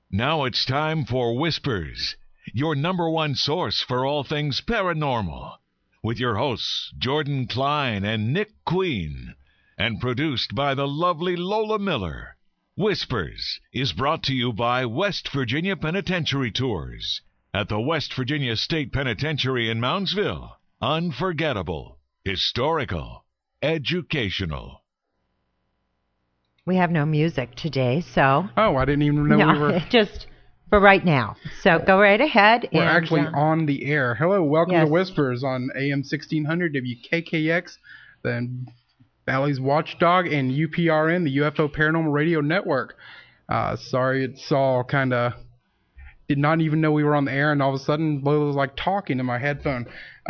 Now it's time for Whispers, your number one source for all things paranormal, with your hosts Jordan Klein and Nick Queen, and produced by the lovely Lola Miller. Whispers is brought to you by West Virginia Penitentiary Tours at the West Virginia State Penitentiary in Moundsville. Unforgettable, historical, educational. We have no music today, so... Oh, I didn't even know we were... just for right now. So go right ahead. We're actually on the air. Hello, welcome to Whispers on AM 1600 WKKX, the Valley's Watchdog, and UPRN, the UFO Paranormal Radio Network. Sorry, it's all kind of... Did not even know we were on the air, and all of a sudden, Lola was like talking to my headphone.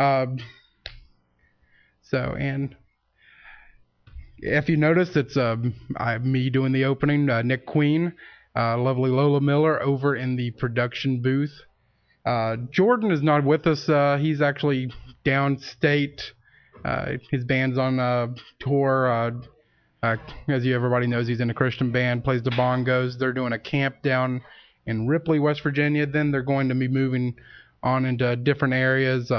And... If you notice, it's me doing the opening, Nick Queen, lovely Lola Miller over in the production booth. Jordan is not with us. He's actually downstate. His band's on tour. As everybody knows, he's in a Christian band, plays the bongos. They're doing a camp down in Ripley, West Virginia. Then they're going to be moving on into different areas.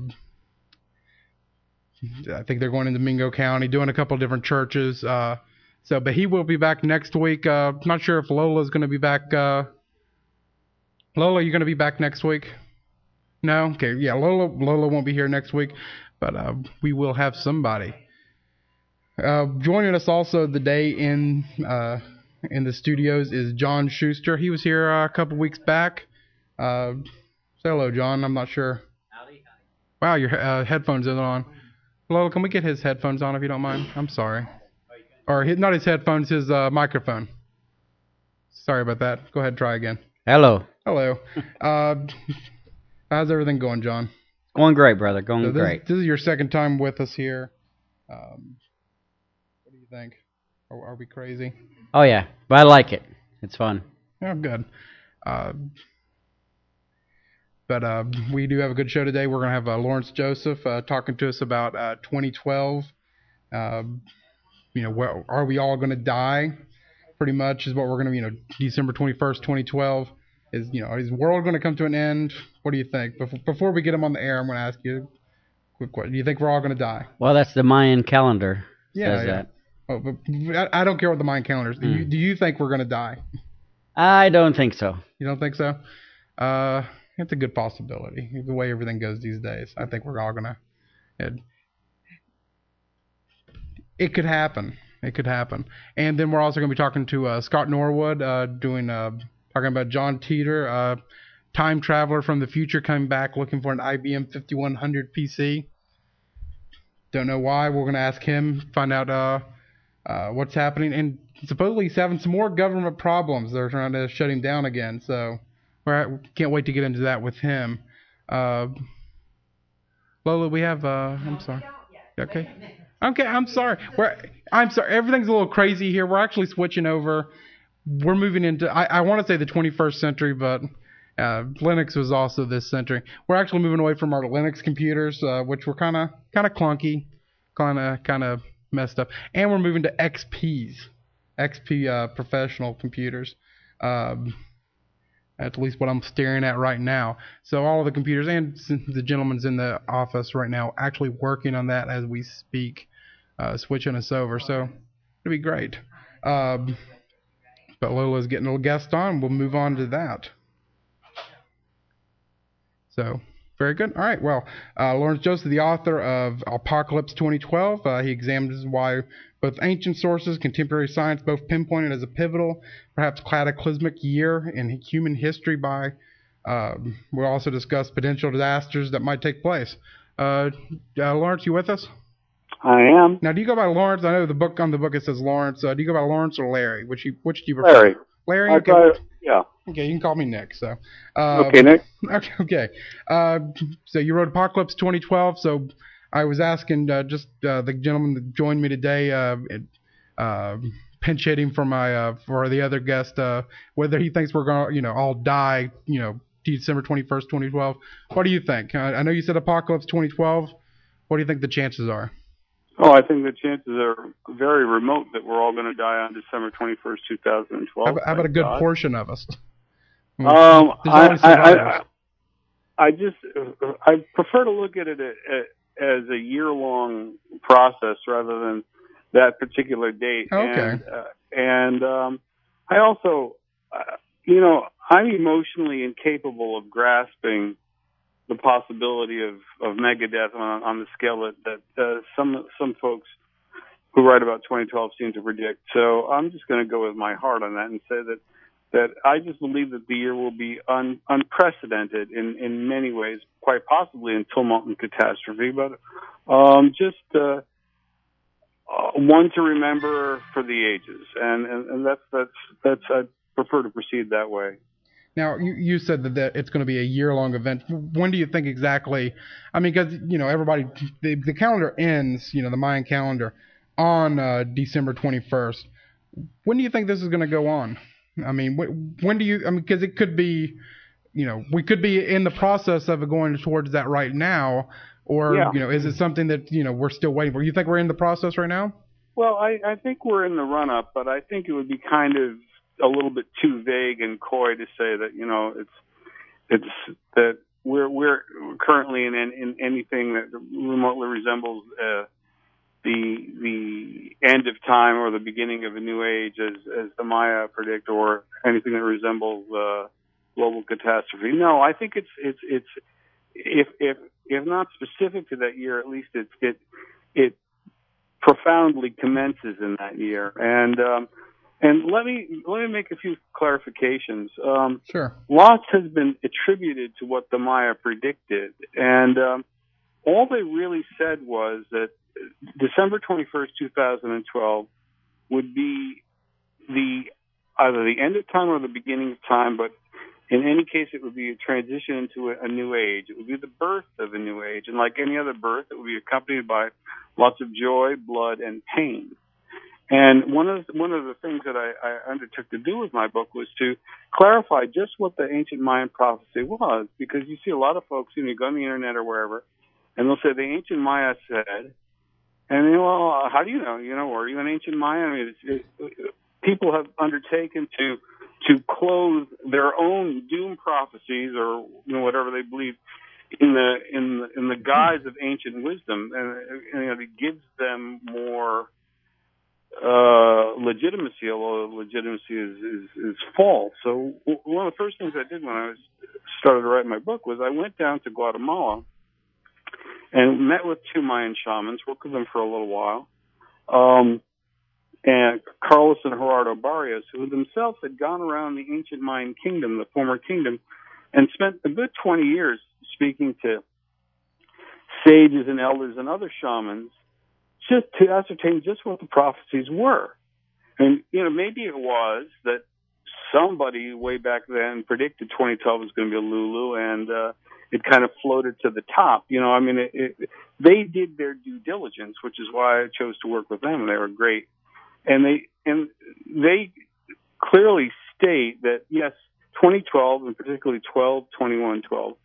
I think they're going into Mingo County, doing a couple of different churches. But he will be back next week. Not sure if Lola's going to be back. Lola, you going to be back next week? No? Okay, yeah, Lola won't be here next week, but we will have somebody. Joining us also today in the studios is John Schuster. He was here a couple weeks back. Say hello, John. I'm not sure. Howdy. Wow, your headphones aren't on. Lola, can we get his headphones on if you don't mind? I'm sorry. Or not his headphones, his microphone. Sorry about that. Go ahead, try again. Hello. Hello. How's everything going, John? Going great, brother. Going great. This is your second time with us here. What do you think? Are we crazy? Oh, yeah. But I like it. It's fun. Oh, good. But we do have a good show today. We're going to have Lawrence Joseph talking to us about 2012. Where are we all going to die? Pretty much is what we're going to, December 21st, 2012. Is the world going to come to an end? What do you think? Before we get him on the air, I'm going to ask you a quick question. Do you think we're all going to die? Well, that's the Mayan calendar. Says that. Oh, but I don't care what the Mayan calendar is. Do you think we're going to die? I don't think so. You don't think so? It's a good possibility. The way everything goes these days, I think we're all gonna. It could happen. It could happen. And then we're also going to be talking to Scott Norwood, talking about John Teeter, time traveler from the future, coming back looking for an IBM 5100 PC. Don't know why. We're going to ask him, find out what's happening, and supposedly he's having some more government problems. They're trying to shut him down again. So. Can't wait to get into that with him. Lola, we have. I'm sorry. Okay. I'm sorry. I'm sorry. Everything's a little crazy here. We're actually switching over. We're moving into. I want to say the 21st century, but Linux was also this century. We're actually moving away from our Linux computers, which were kind of clunky, kind of messed up, and we're moving to XP professional computers. At least what I'm staring at right now. So all of the computers and the gentleman's in the office right now actually working on that as we speak, switching us over. So it'll be great. But Lola's getting a guest on. We'll move on to that. So very good. All right. Well, Lawrence Joseph, the author of Apocalypse 2012, he examines why both ancient sources, contemporary science, both pinpointed as a pivotal, perhaps cataclysmic year in human history. We'll also discuss potential disasters that might take place. Lawrence, you with us? I am. Now, do you go by Lawrence? I know on the book it says Lawrence. Do you go by Lawrence or Larry? Which do you prefer? Larry. Larry? Okay. Yeah. Okay, you can call me Nick. So. Okay, Nick. Okay. So you wrote Apocalypse 2012. So I was asking the gentleman that joined me today, pinch hitting for the other guest, whether he thinks we're gonna all die December 21st, 2012. What do you think? I know you said Apocalypse 2012. What do you think the chances are? Oh, I think the chances are very remote that we're all going to die on December 21st, 2012. How about a good portion of us? I prefer to look at it as a year-long process rather than that particular date. Okay. I also, I'm emotionally incapable of grasping the possibility of megadeath on the scale that some folks who write about 2012 seem to predict. So I'm just going to go with my heart on that and say that I just believe that the year will be unprecedented in many ways, quite possibly until molten catastrophe, but just one to remember for the ages, and that's I prefer to proceed that way. Now, you said that it's going to be a year-long event. When do you think exactly? I mean, because, everybody, the calendar ends, the Mayan calendar, on December 21st. When do you think this is going to go on? I mean, when do you, because it could be, we could be in the process of going towards that right now, or, is it something that, we're still waiting for? You think we're in the process right now? Well, I think we're in the run-up, but I think it would be kind of a little bit too vague and coy to say that it's that we're currently in anything that remotely resembles the end of time or the beginning of a new age, as the Maya predict, or anything that resembles global catastrophe. No, I think it's if not specific to that year, at least it profoundly commences in that year. And let me make a few clarifications. Sure. Lots has been attributed to what the Maya predicted, and all they really said was that December 21st, 2012 would be either the end of time or the beginning of time, but in any case, it would be a transition into a new age. It would be the birth of a new age, and like any other birth, it would be accompanied by lots of joy, blood, and pain. And one of the things that I undertook to do with my book was to clarify just what the ancient Mayan prophecy was, because you see a lot of folks, you go on the internet or wherever, and they'll say the ancient Maya said, and well, how do you know? Are you an ancient Maya? I mean, people have undertaken to clothe their own doom prophecies or whatever they believe in the guise of ancient wisdom, and it gives them more legitimacy, although legitimacy is false. So one of the first things I did when I started to write my book was I went down to Guatemala and met with two Mayan shamans, worked with them for a little while, and Carlos and Gerardo Barrios, who themselves had gone around the ancient Mayan kingdom, the former kingdom, and spent a good 20 years speaking to sages and elders and other shamans, just to ascertain just what the prophecies were. And, maybe it was that somebody way back then predicted 2012 was going to be a Lulu, and it kind of floated to the top. They did their due diligence, which is why I chose to work with them. They were great. And they clearly state that, yes, 2012, and particularly 12/21/12,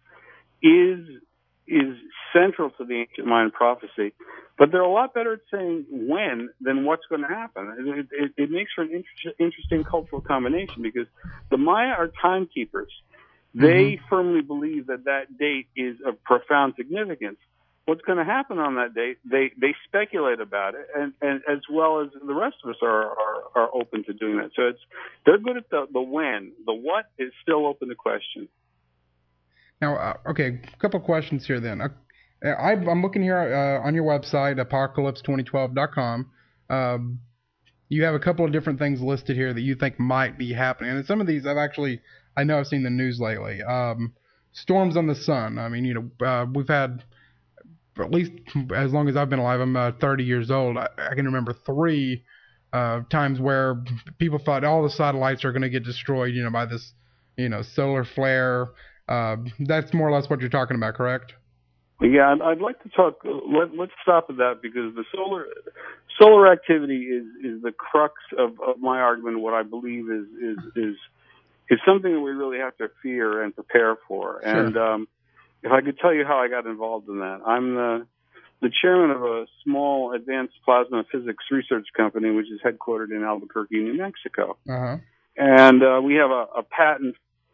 is central to the ancient Mayan prophecy, but they're a lot better at saying when than what's going to happen. It makes for an interesting cultural combination, because the Maya are timekeepers. They firmly believe that date is of profound significance. What's going to happen on that date, they speculate about it, and as well as the rest of us are open to doing that. So they're good at the when. The what is still open to question. Now, okay, a couple questions here then. I'm looking here on your website, apocalypse2012.com. You have a couple of different things listed here that you think might be happening. And some of these I know I've seen the news lately. Storms on the sun. I mean, we've had, at least as long as I've been alive, I'm 30 years old, I can remember 3 times where people thought all the satellites are going to get destroyed, by this, solar flare. That's more or less what you're talking about, correct? Yeah, I'd like to talk. Let's stop at that, because the solar activity is the crux of my argument. What I believe is something that we really have to fear and prepare for. Sure. And if I could tell you how I got involved in that, I'm the chairman of a small advanced plasma physics research company, which is headquartered in Albuquerque, New Mexico. Uh-huh. And we have a patent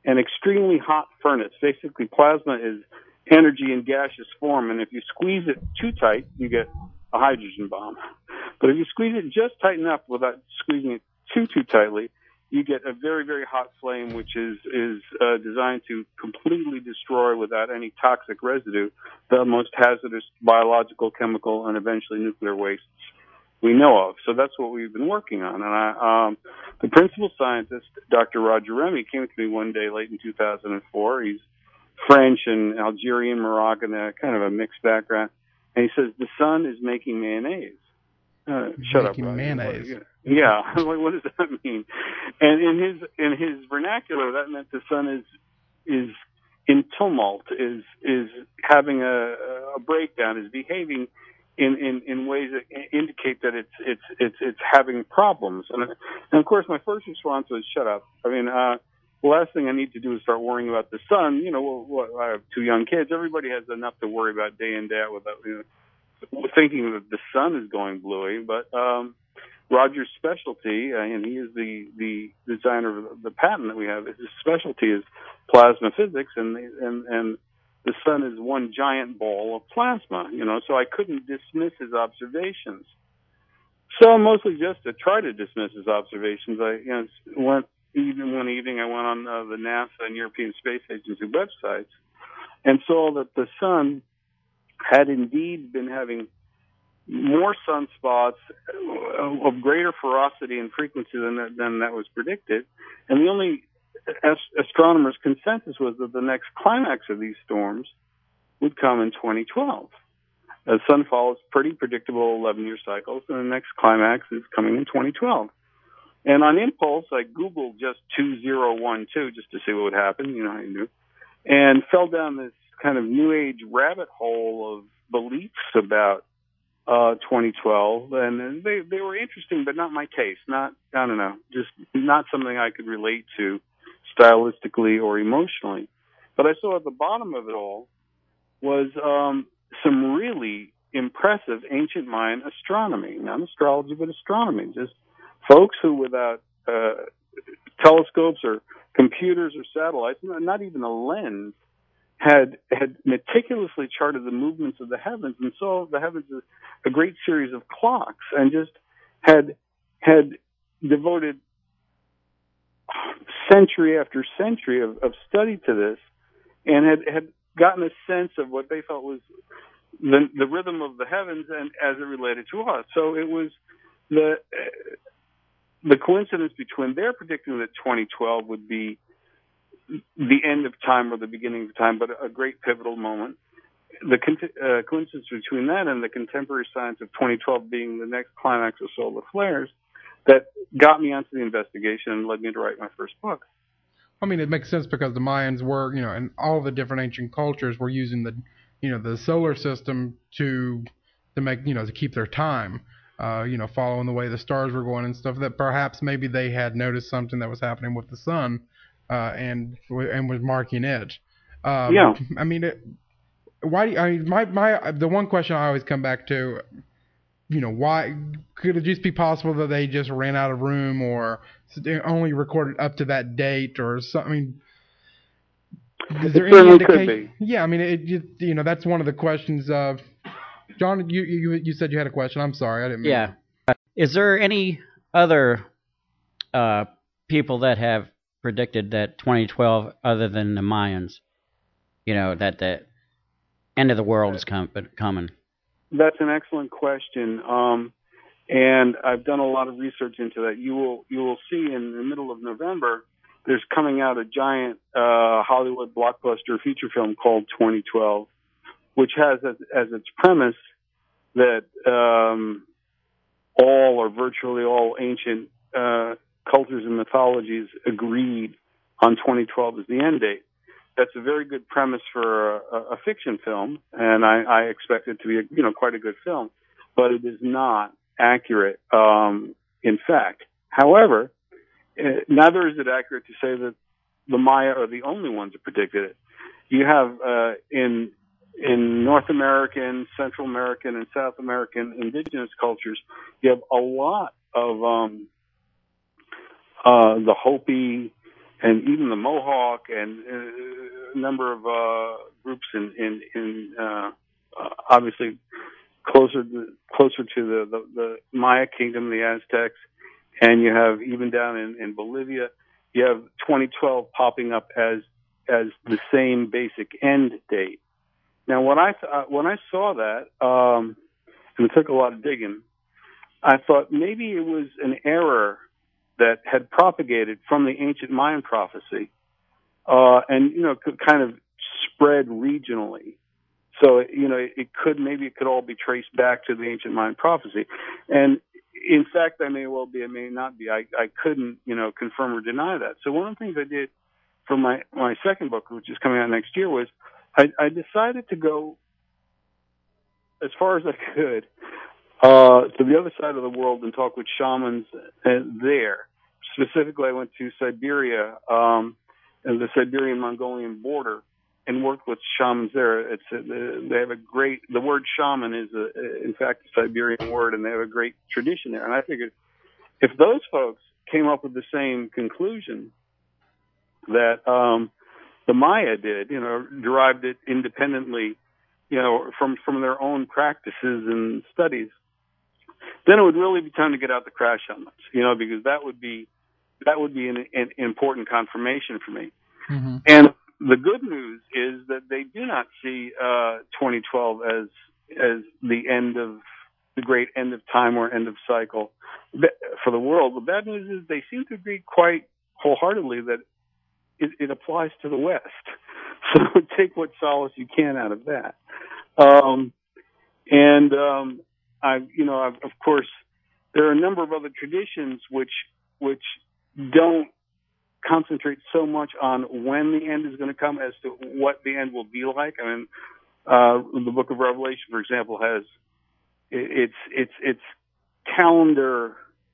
an extremely hot furnace. Basically, plasma is energy in gaseous form, and if you squeeze it too tight, you get a hydrogen bomb. But if you squeeze it just tight enough without squeezing it too tightly, you get a very, very hot flame, which is designed to completely destroy without any toxic residue the most hazardous biological, chemical, and eventually nuclear wastes we know of. So that's what we've been working on. And the principal scientist, Dr. Roger Remy, came to me one day late in 2004. He's French and Algerian, Moroccan, kind of a mixed background. And he says, the sun is making mayonnaise. Shut up, Roger. Mayonnaise. Yeah, like, what does that mean? And in his vernacular, that meant the sun is in tumult, is having a breakdown, is behaving in ways that indicate that it's having problems. And of course, my first response was, shut up. I mean, the last thing I need to do is start worrying about the sun. You know, I have 2 young kids. Everybody has enough to worry about day in, day out without thinking that the sun is going bluey. But Roger's specialty, and he is the designer of the patent that we have, his specialty is plasma physics, and the sun is one giant ball of plasma, so I couldn't dismiss his observations. So mostly just to try to dismiss his observations, I went one evening, I went on the NASA and European Space Agency websites and saw that the sun had indeed been having more sunspots of greater ferocity and frequency than that was predicted. And the only astronomers' consensus was that the next climax of these storms would come in 2012. The sun follows pretty predictable 11-year cycles, and the next climax is coming in 2012. And on impulse, I Googled just 2012 just to see what would happen, how you do, and fell down this kind of new age rabbit hole of beliefs about 2012, and they were interesting, but not my taste. Just not something I could relate to stylistically or emotionally. But I saw at the bottom of it all was some really impressive ancient Mayan astronomy, not astrology, but astronomy. Just folks who, without telescopes or computers or satellites, not even a lens, had meticulously charted the movements of the heavens and saw the heavens as a great series of clocks, and just had devoted century after century of study to this, and had gotten a sense of what they felt was the rhythm of the heavens and as it related to us. So it was the coincidence between their predicting that 2012 would be the end of time or the beginning of time, but a great pivotal moment. The coincidence between that and the contemporary science of 2012 being the next climax of solar flares that got me onto the investigation and led me to write my first book. I mean, it makes sense because the Mayans were, and all the different ancient cultures were using the solar system to make, to keep their time, following the way the stars were going and stuff, that perhaps maybe they had noticed something that was happening with the sun, and was marking it. Yeah. I mean, the one question I always come back to, why could it just be possible that they just ran out of room or only recorded up to that date or something? Is there any indication? Yeah, I mean, that's one of the questions. John, you said you had a question. I'm sorry, I didn't mean. Yeah. Is there any other people that have predicted that 2012 other than the Mayans? That the end of the world is coming. That's an excellent question, and I've done a lot of research into that. You will see in the middle of November, there's coming out a giant Hollywood blockbuster feature film called 2012, which has as its premise that all or virtually all ancient cultures and mythologies agreed on 2012 as the end date. That's a very good premise for a fiction film, and I expect it to be quite a good film, but it is not accurate in fact. However, neither is it accurate to say that the Maya are the only ones who predicted it. You have in North American, Central American, and South American indigenous cultures, you have a lot of the Hopi even the Mohawk and a number of groups in obviously closer to the Maya kingdom, the Aztecs, and you have even down in Bolivia, you have 2012 popping up as the same basic end date. Now, when I saw that, and it took a lot of digging, I thought maybe it was an error that had propagated from the ancient Mayan prophecy, and could kind of spread regionally. So it could all be traced back to the ancient Mayan prophecy, and in fact, I may well be, it may not be. I couldn't confirm or deny that. So one of the things I did for my second book, which is coming out next year, was I decided to go as far as I could to the other side of the world and talk with shamans there. Specifically, I went to Siberia and the Siberian-Mongolian border and worked with shamans there. They have the word shaman is in fact a Siberian word, and they have a great tradition there. And I figured if those folks came up with the same conclusion that the Maya did, derived it independently, from their own practices and studies, then it would really be time to get out the crash helmets, because that would be an important confirmation for me. Mm-hmm. And the good news is that they do not see 2012 as the end of the great end of time or end of cycle for the world. The bad news is they seem to agree quite wholeheartedly that it applies to the West. So take what solace you can out of that. Of course, there are a number of other traditions which don't concentrate so much on when the end is going to come as to what the end will be like. I mean, the Book of Revelation, for example, has its calendar.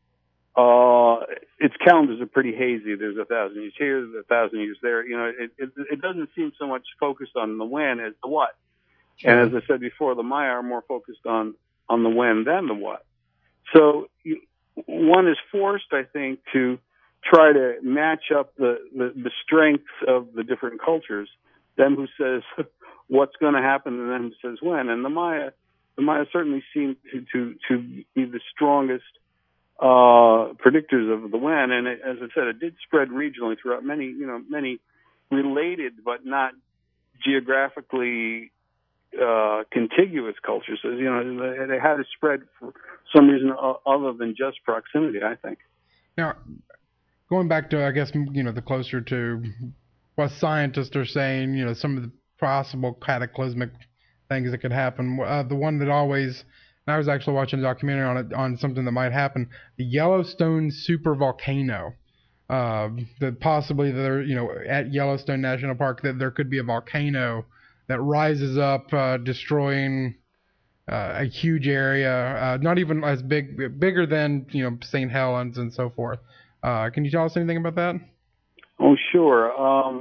Its calendars are pretty hazy. There's 1,000 years here, there's 1,000 years there. It doesn't seem so much focused on the when as the what. Sure. And as I said before, the Maya are more focused on the when than the what. So one is forced, I think, to try to match up the strengths of the different cultures. Them who says what's going to happen, and them who says when. And the Maya certainly seem to be the strongest predictors of the when. And as I said, it did spread regionally throughout many related but not geographically contiguous cultures. So, they had to spread for some reason other than just proximity, I think. Now, going back to, I guess, the closer to what scientists are saying, some of the possible cataclysmic things that could happen. The one that always, and I was actually watching a documentary on it, on something that might happen, the Yellowstone supervolcano. That possibly there, at Yellowstone National Park, that there could be a volcano that rises up, destroying a huge area, not even as bigger than St. Helens and so forth. Can you tell us anything about that? Oh, sure.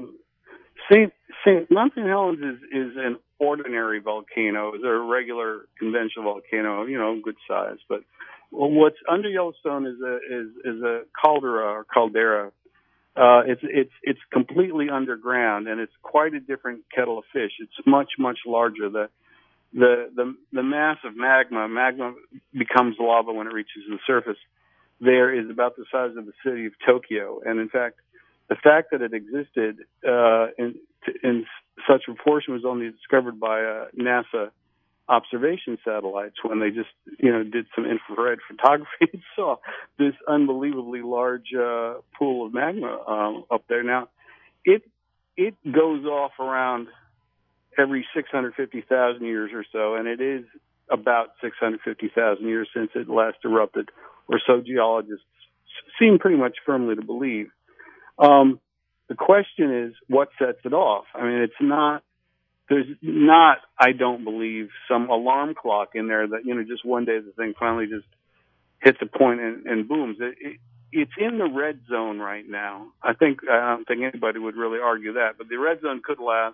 Mount St. Helens is an ordinary volcano. It's a regular conventional volcano, good size. But what's under Yellowstone is a caldera. It's completely underground, and it's quite a different kettle of fish. It's much larger. The mass of magma becomes lava when it reaches the surface. There is about the size of the city of Tokyo, and in fact, the fact that it existed in such proportion was only discovered by NASA observation satellites when they just did some infrared photography and saw this unbelievably large pool of magma up there. Now, it goes off around every 650,000 years or so, and it is about 650,000 years since it last erupted, or so geologists seem pretty much firmly to believe. The question is, what sets it off? I mean, there's not, I don't believe, some alarm clock in there that, just one day the thing finally just hits a point and booms. It's in the red zone right now. I don't think anybody would really argue that, but the red zone could last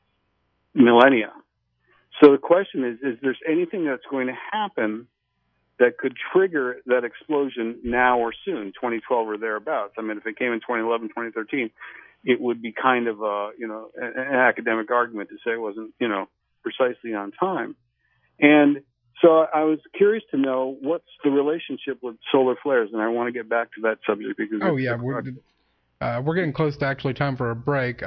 millennia. So the question is there's anything that's going to happen that could trigger that explosion now or soon, 2012 or thereabouts. I mean, if it came in 2011, 2013, it would be kind of an academic argument to say it wasn't, precisely on time. And so I was curious to know what's the relationship with solar flares, and I want to get back to that subject because we're getting close to actually time for a break.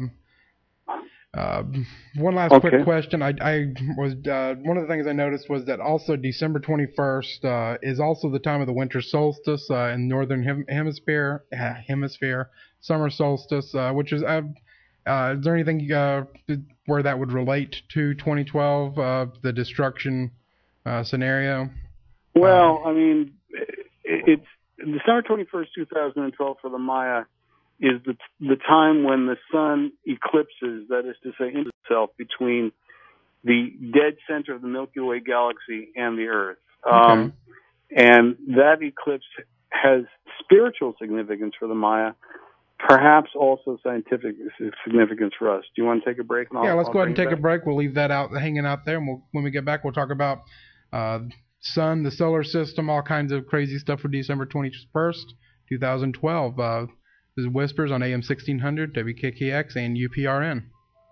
One last quick question. I was one of the things I noticed was that also December 21st is also the time of the winter solstice in northern hemisphere, summer solstice, which is is there anything where that would relate to 2012, the destruction scenario? Well, I mean, it's December 21st, 2012 for the Maya is the time when the sun eclipses, that is to say, itself between the dead center of the Milky Way galaxy and the Earth. And that eclipse has spiritual significance for the Maya, perhaps also scientific significance for us. Do you want to take a break? Let's go ahead and take a break. We'll leave that hanging out there, and when we get back, we'll talk about sun, the solar system, all kinds of crazy stuff for December 21st, 2012. This is Whispers on AM 1600, WKKX, and UPRN.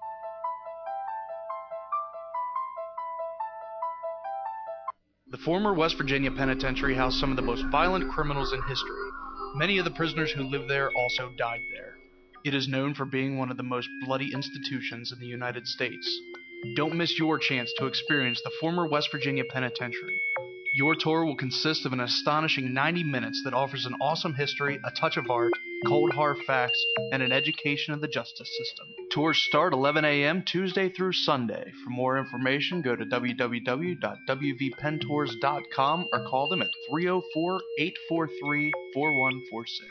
The former West Virginia Penitentiary housed some of the most violent criminals in history. Many of the prisoners who lived there also died there. It is known for being one of the most bloody institutions in the United States. Don't miss your chance to experience the former West Virginia Penitentiary. Your tour will consist of an astonishing 90 minutes that offers an awesome history, a touch of art, cold hard facts, and an education of the justice system. Tours start 11 a.m. Tuesday through Sunday. For more information, go to www.wvpentours.com or call them at 304-843-4146.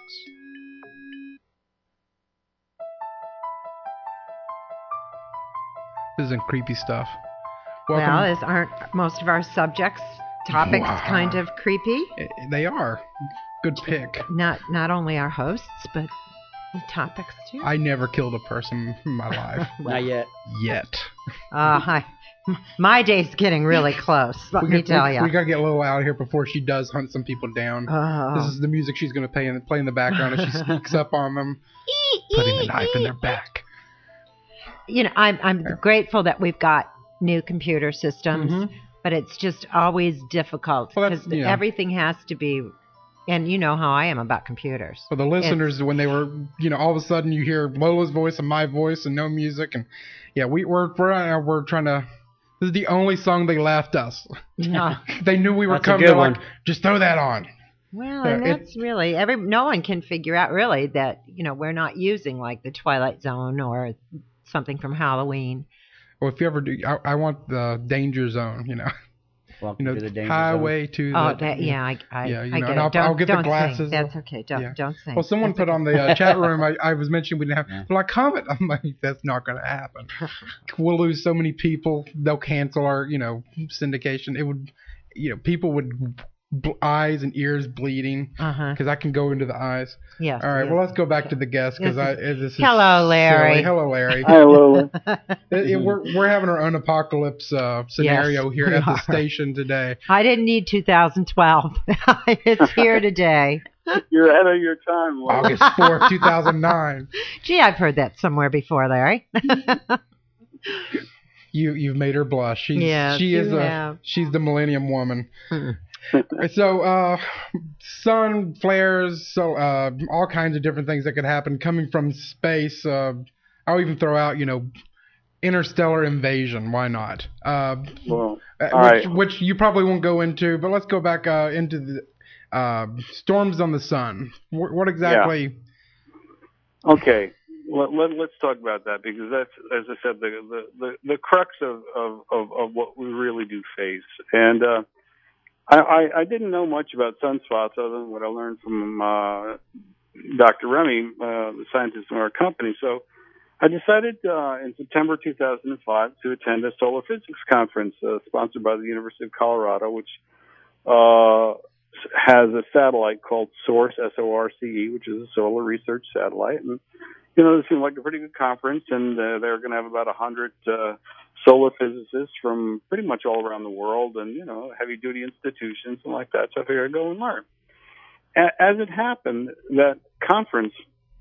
This isn't creepy stuff. Well, aren't most of our topics kind of creepy? They are. Good pick. Not only our hosts, but the topics too. I never killed a person in my life. Not yet. Hi. My day's getting really close. Let me tell you. We gotta get a little out of here before she does hunt some people down. This is the music she's gonna play in the background as she sneaks up on them, putting the knife in their back. I'm grateful that we've got new computer systems, but it's just always difficult because everything has to be. And you know how I am about computers. For the listeners, when they were, all of a sudden you hear Lola's voice and my voice and no music, and we're trying to. This is the only song they left us. No. They knew we were coming. They're like, just throw that on. Well, and that's really no one can figure out really that we're not using like the Twilight Zone or something from Halloween. Well, if you ever do, I want the Danger Zone. Welcome to the danger highway zone. to the. I get it. I'll get the glasses. Sing. That's okay. Don't sing. Well, someone put on the chat room. I was mentioning we didn't have. Well, Comet. I'm like, that's not going to happen. We'll lose so many people. They'll cancel our, syndication. It would, people would eyes and ears bleeding because I can go into the eyes. Yes. All right. Well, let's go back to the guest because this is. Hello, Larry. Silly. Hello, Larry. Hi, Lola. We're having our own apocalypse scenario here at the station today. I didn't need 2012. It's here today. You're ahead of your time, Lola. August 4th, 2009. Gee, I've heard that somewhere before, Larry. You've made her blush. She's the Millennium Woman. So, sun flares, all kinds of different things that could happen coming from space. I'll even throw out, interstellar invasion. Why not? Which you probably won't go into, but let's go back into the storms on the sun. What exactly? Yeah. Okay. Let's talk about that because that's, as I said, the crux of what we really do face. And I didn't know much about sunspots other than what I learned from Dr. Remy, the scientist in our company. So I decided in September 2005 to attend a solar physics conference sponsored by the University of Colorado, which has a satellite called SORCE, S-O-R-C-E, which is a solar research satellite. And, it seemed like a pretty good conference, and they were going to have about 100 solar physicists from pretty much all around the world, and heavy-duty institutions and like that. So I figured I'd go and learn. As it happened, that conference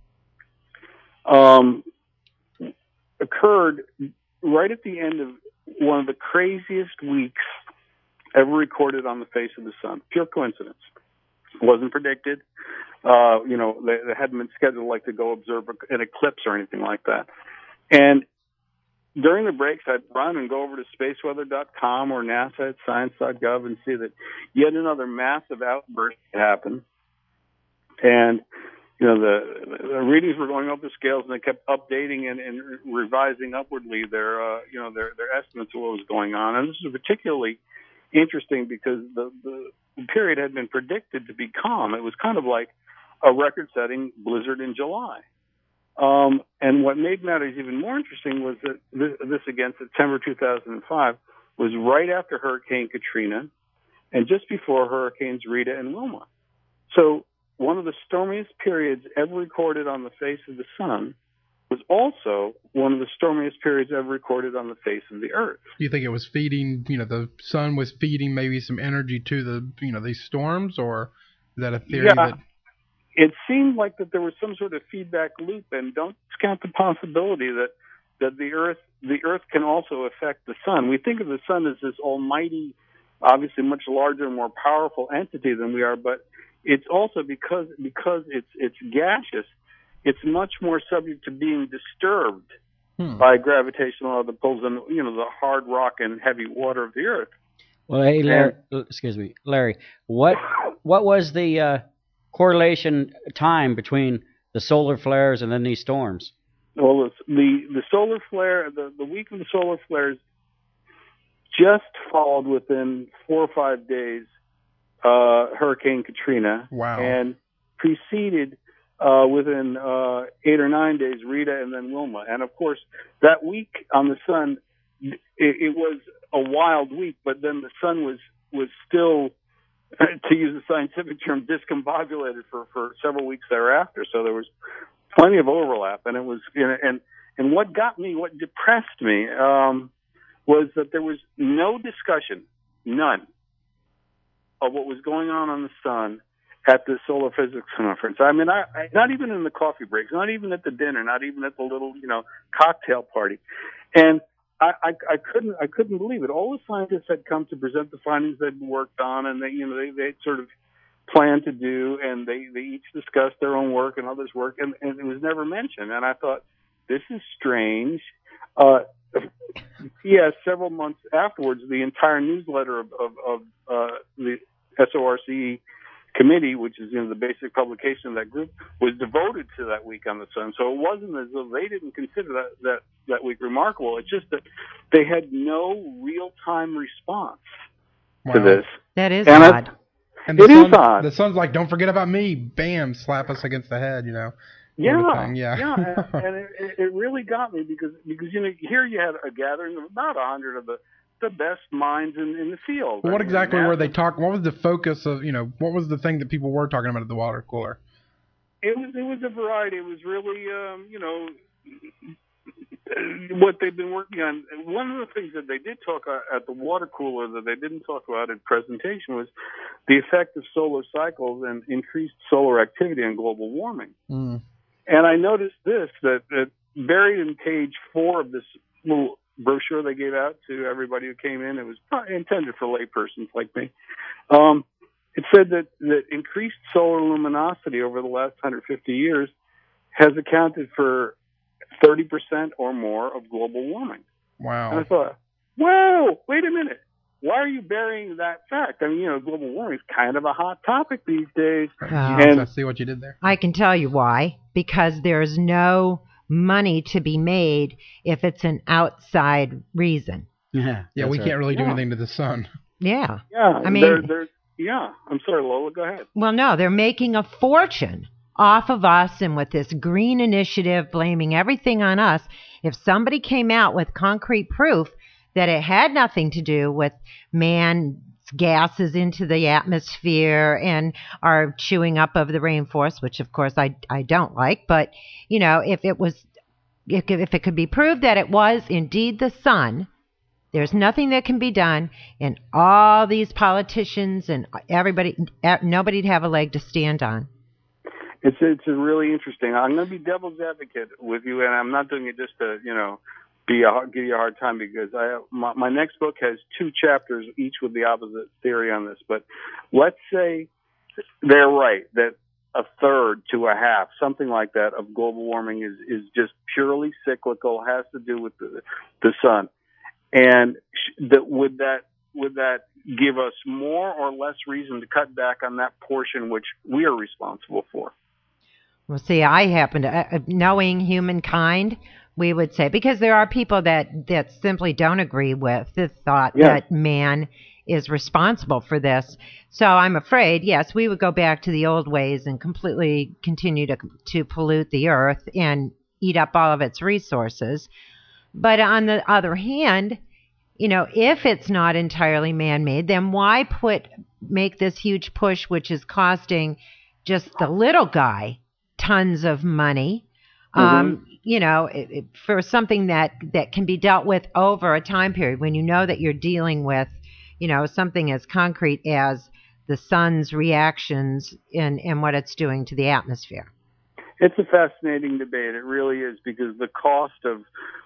occurred right at the end of one of the craziest weeks ever recorded on the face of the sun. Pure coincidence. It wasn't predicted. They hadn't been scheduled like to go observe an eclipse or anything like that. And during the breaks, I'd run and go over to spaceweather.com or NASA at science.gov and see that yet another massive outburst happened. And the readings were going up the scales, and they kept updating and revising upwardly their estimates of what was going on. And this is particularly interesting because the period had been predicted to be calm. It was kind of like a record-setting blizzard in July. And what made matters even more interesting was that this again, September 2005, was right after Hurricane Katrina and just before Hurricanes Rita and Wilma. So one of the stormiest periods ever recorded on the face of the sun was also one of the stormiest periods ever recorded on the face of the Earth. Do you think it was feeding, the sun was feeding maybe some energy to these storms, or is that a theory? Yeah, it seemed like that there was some sort of feedback loop, and don't discount the possibility that the Earth can also affect the sun. We think of the sun as this almighty, obviously much larger and more powerful entity than we are, but it's also because it's gaseous, it's much more subject to being disturbed by gravitational other pulls than the hard rock and heavy water of the Earth. Well, hey, Larry, what was the correlation time between the solar flares and then these storms? Well, the solar flare, the week of the solar flares just followed within 4 or 5 days Hurricane Katrina. Wow. And preceded within 8 or 9 days Rita and then Wilma. And of course, that week on the sun, it was a wild week, but then the sun was still, to use a scientific term, discombobulated for several weeks thereafter. So there was plenty of overlap, and it was and what depressed me was that there was no discussion, none, of what was going on the sun at the solar physics conference. I mean, I not even in the coffee breaks, not even at the dinner, not even at the little cocktail party, and I couldn't believe it. All the scientists had come to present the findings they'd worked on, and they sort of planned to do, and they each discussed their own work and others' work, and it was never mentioned. And I thought, this is strange. Several months afterwards, the entire newsletter of the SORCE committee, which is the basic publication of that group, was devoted to that week on the sun. So it wasn't as though they didn't consider that week remarkable. It's just that they had no real-time response to this. That is odd. And it is odd. The sun's like, don't forget about me. Bam, slap us against the head, Yeah. And it really got me because here you had a gathering of about 100 of the best minds in the field. Well, what exactly were they talking? What was the focus of, what was the thing that people were talking about at the water cooler? It was a variety. It was really, what they've been working on. One of the things that they did talk at the water cooler that they didn't talk about in presentation was the effect of solar cycles and increased solar activity on global warming. Mm. And I noticed that buried in page 4 of this little brochure they gave out to everybody who came in, it was intended for laypersons like me. It said that increased solar luminosity over the last 150 years has accounted for 30% or more of global warming. Wow. And I thought, whoa, wait a minute. Why are you burying that fact? I mean, global warming is kind of a hot topic these days. And I see what you did there. I can tell you why. Because there's no money to be made if it's an outside reason. Yeah, we can't really do anything to the sun. Yeah. Yeah. I mean, I'm sorry, Lola, go ahead. Well, no, they're making a fortune off of us, and with this green initiative blaming everything on us. If somebody came out with concrete proof that it had nothing to do with man's gases into the atmosphere and our chewing up of the rainforest, which of course I don't like, but if it could be proved that it was indeed the sun There's nothing that can be done, and all these politicians and nobody'd have a leg to stand on. It's really interesting. I'm going to be devil's advocate with you, and I'm not doing it just to give you a hard time, because my next book has 2 chapters, each with the opposite theory on this. But let's say they're right that a third to a half, something like that, of global warming is just purely cyclical, has to do with the sun. And would that give us more or less reason to cut back on that portion which we are responsible for? Well, see, I happen to, knowing humankind, we would say, because there are people that simply don't agree with the thought that man is responsible for this. So I'm afraid, yes, we would go back to the old ways and completely continue to pollute the earth and eat up all of its resources. But on the other hand, if it's not entirely man-made, then why make this huge push, which is costing just the little guy tons of money, for something that can be dealt with over a time period, when you know that you're dealing with, something as concrete as the sun's reactions and what it's doing to the atmosphere. It's a fascinating debate. It really is, because the cost of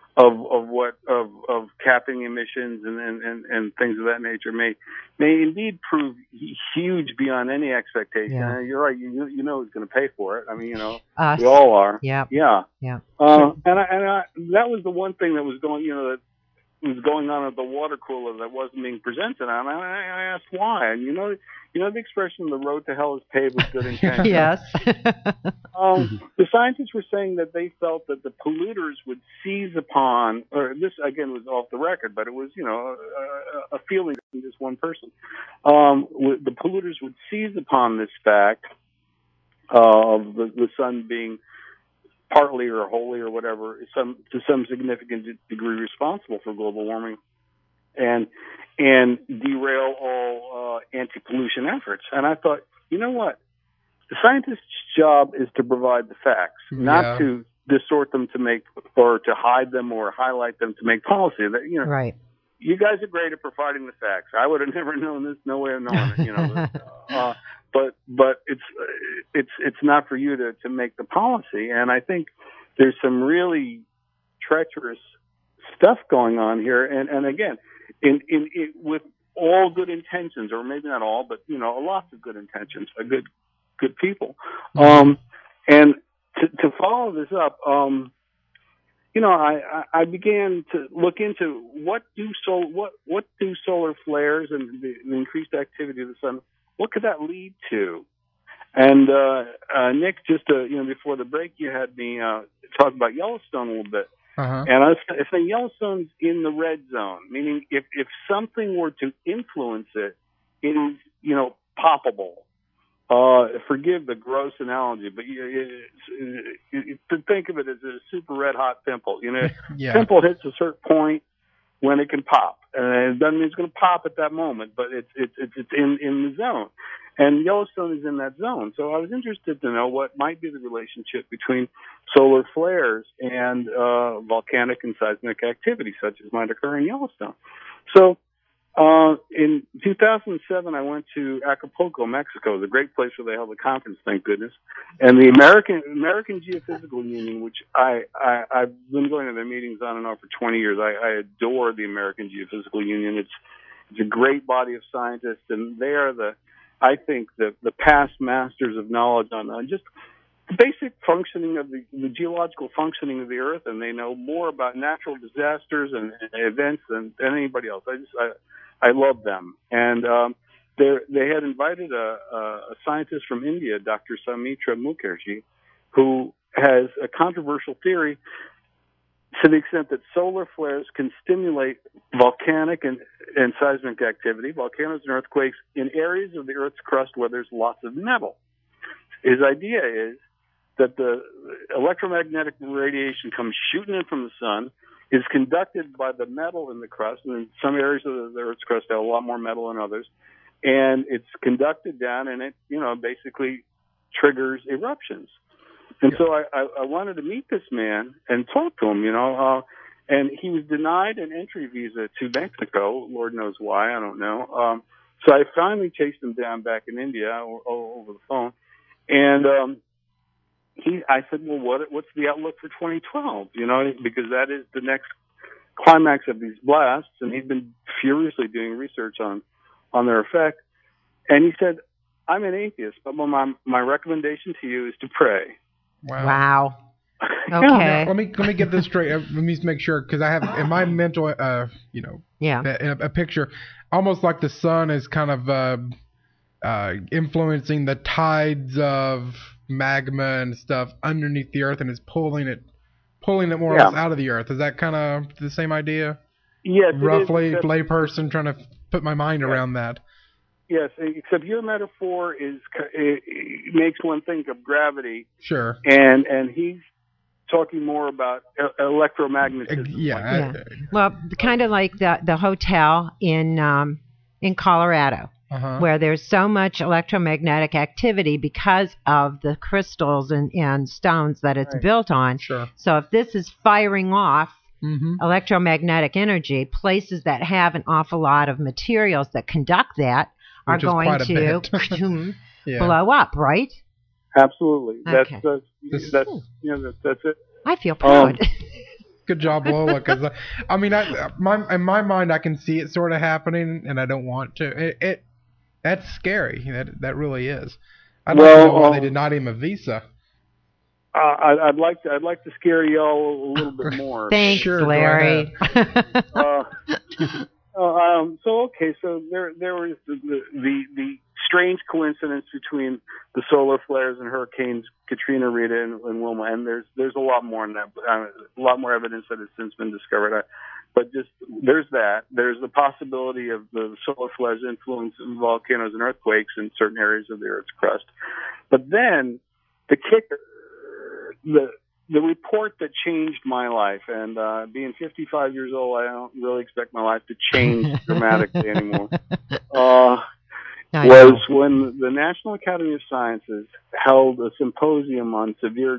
capping emissions and things of that nature may indeed prove huge beyond any expectation. Yeah. You're right. You know who's going to pay for it. I mean, Us. we all are. Yeah. Yeah. Yeah. And that was the one thing that was going, that was going on at the water cooler that wasn't being presented. And I asked why. And you know the expression, the road to hell is paved with good intentions. Yes. The scientists were saying that they felt that the polluters would seize upon, or this again was off the record, but it was, a feeling from just one person. The polluters would seize upon this fact of the sun being partly or wholly or whatever, to some significant degree responsible for global warming, and derail all anti-pollution efforts. And I thought, you know what? The scientist's job is to provide the facts, not to distort them to make, or to hide them or highlight them to make policy. Right. You guys are great at providing the facts. I would have never known this. No way of knowing it. But it's not for you to make the policy. And I think there's some really treacherous stuff going on here. And again, with all good intentions, or maybe not all, but lots of good intentions, good people. And to follow this up, I began to look into what do solar flares and the increased activity of the sun, what could that lead to? And Nick, just before the break, you had me talk about Yellowstone a little bit. Uh-huh. And I was saying Yellowstone's in the red zone, meaning if something were to influence it, it is poppable. Forgive the gross analogy, but think of it as a super red hot pimple. Pimple hits a certain point when it can pop, and it doesn't mean it's going to pop at that moment, but it's in the zone, and Yellowstone is in that zone. So I was interested to know what might be the relationship between solar flares and volcanic and seismic activity, such as might occur in Yellowstone. So in 2007, I went to Acapulco, Mexico, the great place where they held a conference, thank goodness. And the American Geophysical Union, which I've been going to their meetings on and off for 20 years. I adore the American Geophysical Union. It's a great body of scientists, and they are I think the past masters of knowledge on just the basic functioning of the geological functioning of the Earth, and they know more about natural disasters and events than anybody else. I love them. And they had invited a scientist from India, Dr. Samitra Mukherjee, who has a controversial theory to the extent that solar flares can stimulate volcanic and seismic activity, volcanoes and earthquakes, in areas of the Earth's crust where there's lots of metal. His idea is that the electromagnetic radiation comes shooting in from the sun, is conducted by the metal in the crust, and in some areas of the Earth's crust have a lot more metal than others, and it's conducted down, and it, basically triggers eruptions. And so I wanted to meet this man and talk to him, And he was denied an entry visa to Mexico. Lord knows why, I don't know. So I finally chased him down back in India over the phone. And I said, well, what's the outlook for 2012? You know, because that is the next climax of these blasts. And he'd been furiously doing research on their effect. And he said, I'm an atheist, but my recommendation to you is to pray. Wow. Okay. Now, let me get this straight. Let me make sure, because I have in my mental, a picture, almost like the sun is kind of influencing the tides of magma and stuff underneath the earth, and is pulling it more or less out of the earth. Is that kind of the same idea? Yes. Roughly, layperson trying to put my mind around that. Yes, except your metaphor makes one think of gravity. Sure. And he's talking more about electromagnetism. Yeah. Well, kind of like the hotel in Colorado, where there's so much electromagnetic activity because of the crystals and stones that it's built on. Sure. So if this is firing off electromagnetic energy, places that have an awful lot of materials that conduct that are going to blow up, right? Absolutely. Okay. That's it. I feel proud. Good job, Lola. Because I mean, in my mind, I can see it sort of happening, and I don't want to. That's scary. That really is. I'd like to know why they denied him a visa. I'd like to scare y'all a little bit more. Thanks, Larry. So there was the strange coincidence between the solar flares and hurricanes Katrina, Rita, and Wilma, and there's a lot more in that, a lot more evidence that has since been discovered. But just there's that. There's the possibility of the solar flares influencing volcanoes and earthquakes in certain areas of the Earth's crust. But then the kicker, the report that changed my life, and being 55 years old, I don't really expect my life to change dramatically anymore, was when the National Academy of Sciences held a symposium on severe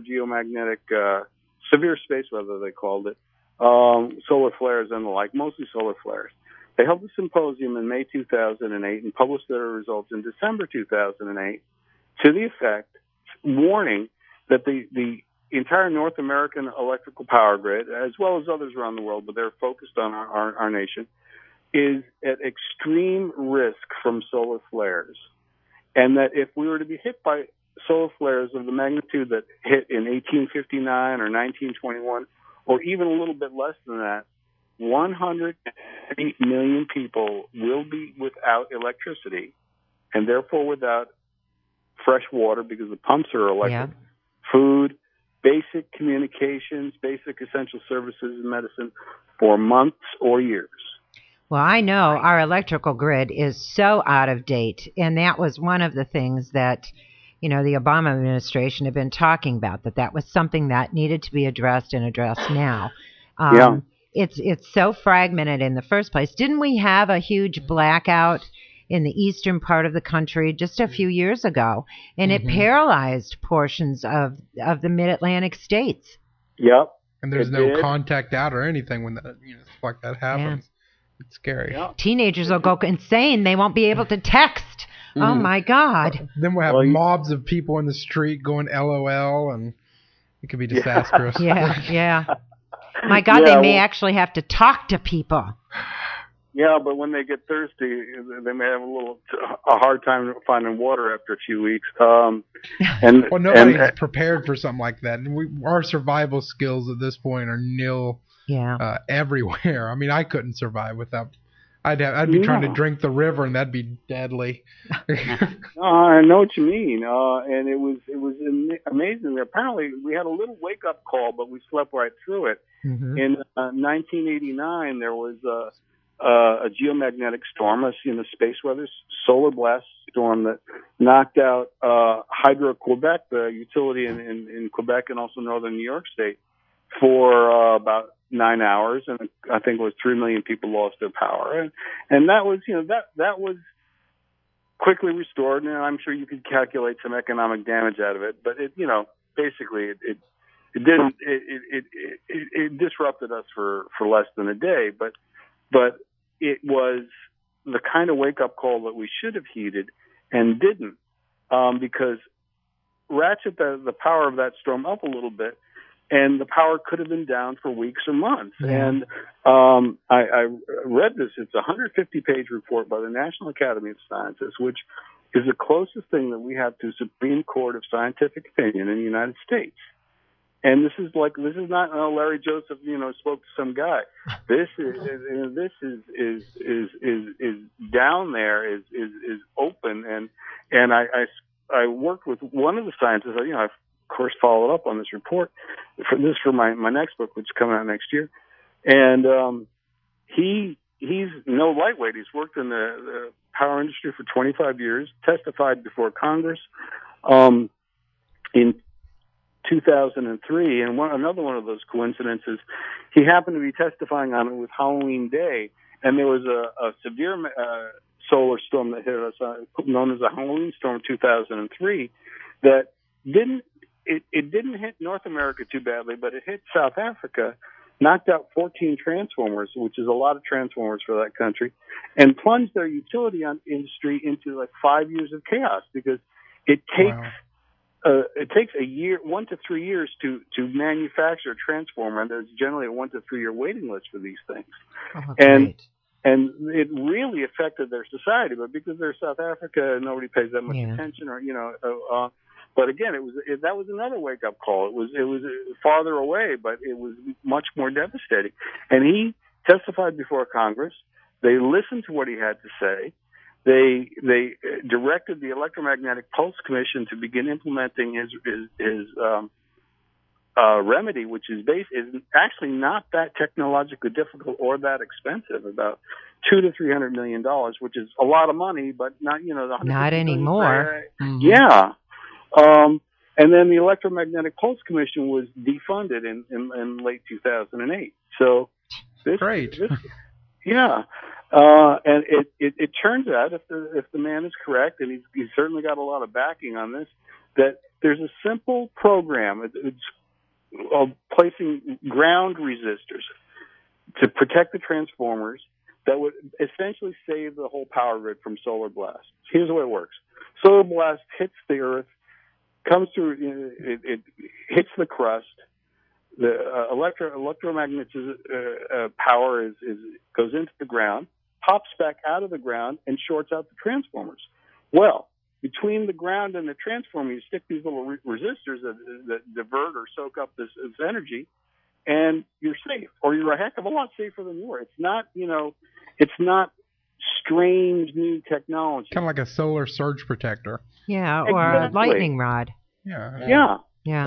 space weather, they called it, solar flares and the like, mostly solar flares. They held a symposium in May 2008 and published their results in December 2008 to the effect, warning that the entire North American electrical power grid, as well as others around the world, but they're focused on our nation, is at extreme risk from solar flares. And that if we were to be hit by solar flares of the magnitude that hit in 1859 or 1921, or even a little bit less than that, 180 million people will be without electricity, and therefore without fresh water because the pumps are electric, food, basic communications, basic essential services and medicine for months or years. Well, I know our electrical grid is so out of date, and that was one of the things that, the Obama administration had been talking about, that was something that needed to be addressed and addressed now. It's so fragmented in the first place. Didn't we have a huge blackout in the eastern part of the country just a few years ago, and it paralyzed portions of the mid-Atlantic states? Yep. And there's no contact out or anything when that stuff like that happens. It's scary. Yep. Teenagers will go insane. They won't be able to text. Oh my God. Then we'll have mobs of people in the street going LOL, and it could be disastrous. Yeah. My God, they may actually have to talk to people. Yeah, but when they get thirsty, they may have a hard time finding water after a few weeks. Nobody's prepared for something like that. And our survival skills at this point are nil. Everywhere. I mean, I couldn't survive without. I'd be trying to drink the river, and that'd be deadly. I know what you mean, and it was amazing. Apparently, we had a little wake up call, but we slept right through it. In 1989, there was a geomagnetic storm, a space weather solar blast storm that knocked out Hydro-Quebec, the utility in Quebec and also northern New York State, for about 9 hours, and I think it was 3 million people lost their power, and that was that was quickly restored, and I'm sure you could calculate some economic damage out of it, but it basically didn't. It disrupted us for less than a day, but it was the kind of wake up call that we should have heeded and didn't, because ratchet the power of that storm up a little bit, and the power could have been down for weeks or months. Yeah. And I read this. It's a 150-page report by the National Academy of Sciences, which is the closest thing that we have to Supreme Court of scientific opinion in the United States. And this is not Larry Joseph, spoke to some guy. This is down there, is open, and I worked with one of the scientists. I've of course followed up on this report for my next book, which is coming out next year. And he's no lightweight. He's worked in the power industry for 25 years. Testified before Congress in 2003, and another one of those coincidences, he happened to be testifying on it with Halloween Day, and there was a severe solar storm that hit us, known as the Halloween Storm 2003, that didn't hit North America too badly, but it hit South Africa, knocked out 14 transformers, which is a lot of transformers for that country, and plunged their utility industry into like 5 years of chaos, because it takes it takes 1 to 3 years to manufacture a transformer, and there's generally a 1 to 3 year waiting list for these things. Oh, and it really affected their society, but because they're South Africa, nobody pays that much attention, or but again, that was another wake up call. It was farther away, but it was much more devastating. And he testified before Congress. They listened to what he had to say. They directed the Electromagnetic Pulse Commission to begin implementing his remedy, which is actually not that technologically difficult or that expensive, about $200 to $300 million, which is a lot of money, but not not anymore. Mm-hmm. Yeah. And then the Electromagnetic Pulse Commission was defunded in late 2008. So great. And it turns out, if the man is correct, and he's certainly got a lot of backing on this, that there's a simple program. It's placing ground resistors to protect the transformers that would essentially save the whole power grid from solar blast. Here's the way it works. Solar blast hits the Earth, comes through, it hits the crust. The electromagnetic power goes into the ground, pops back out of the ground, and shorts out the transformers. Well, between the ground and the transformer, you stick these little resistors that divert or soak up this energy, and you're safe, or you're a heck of a lot safer than you were. It's not, it's not strange new technology. Kind of like a solar surge protector. Yeah, or a lightning rod. Yeah.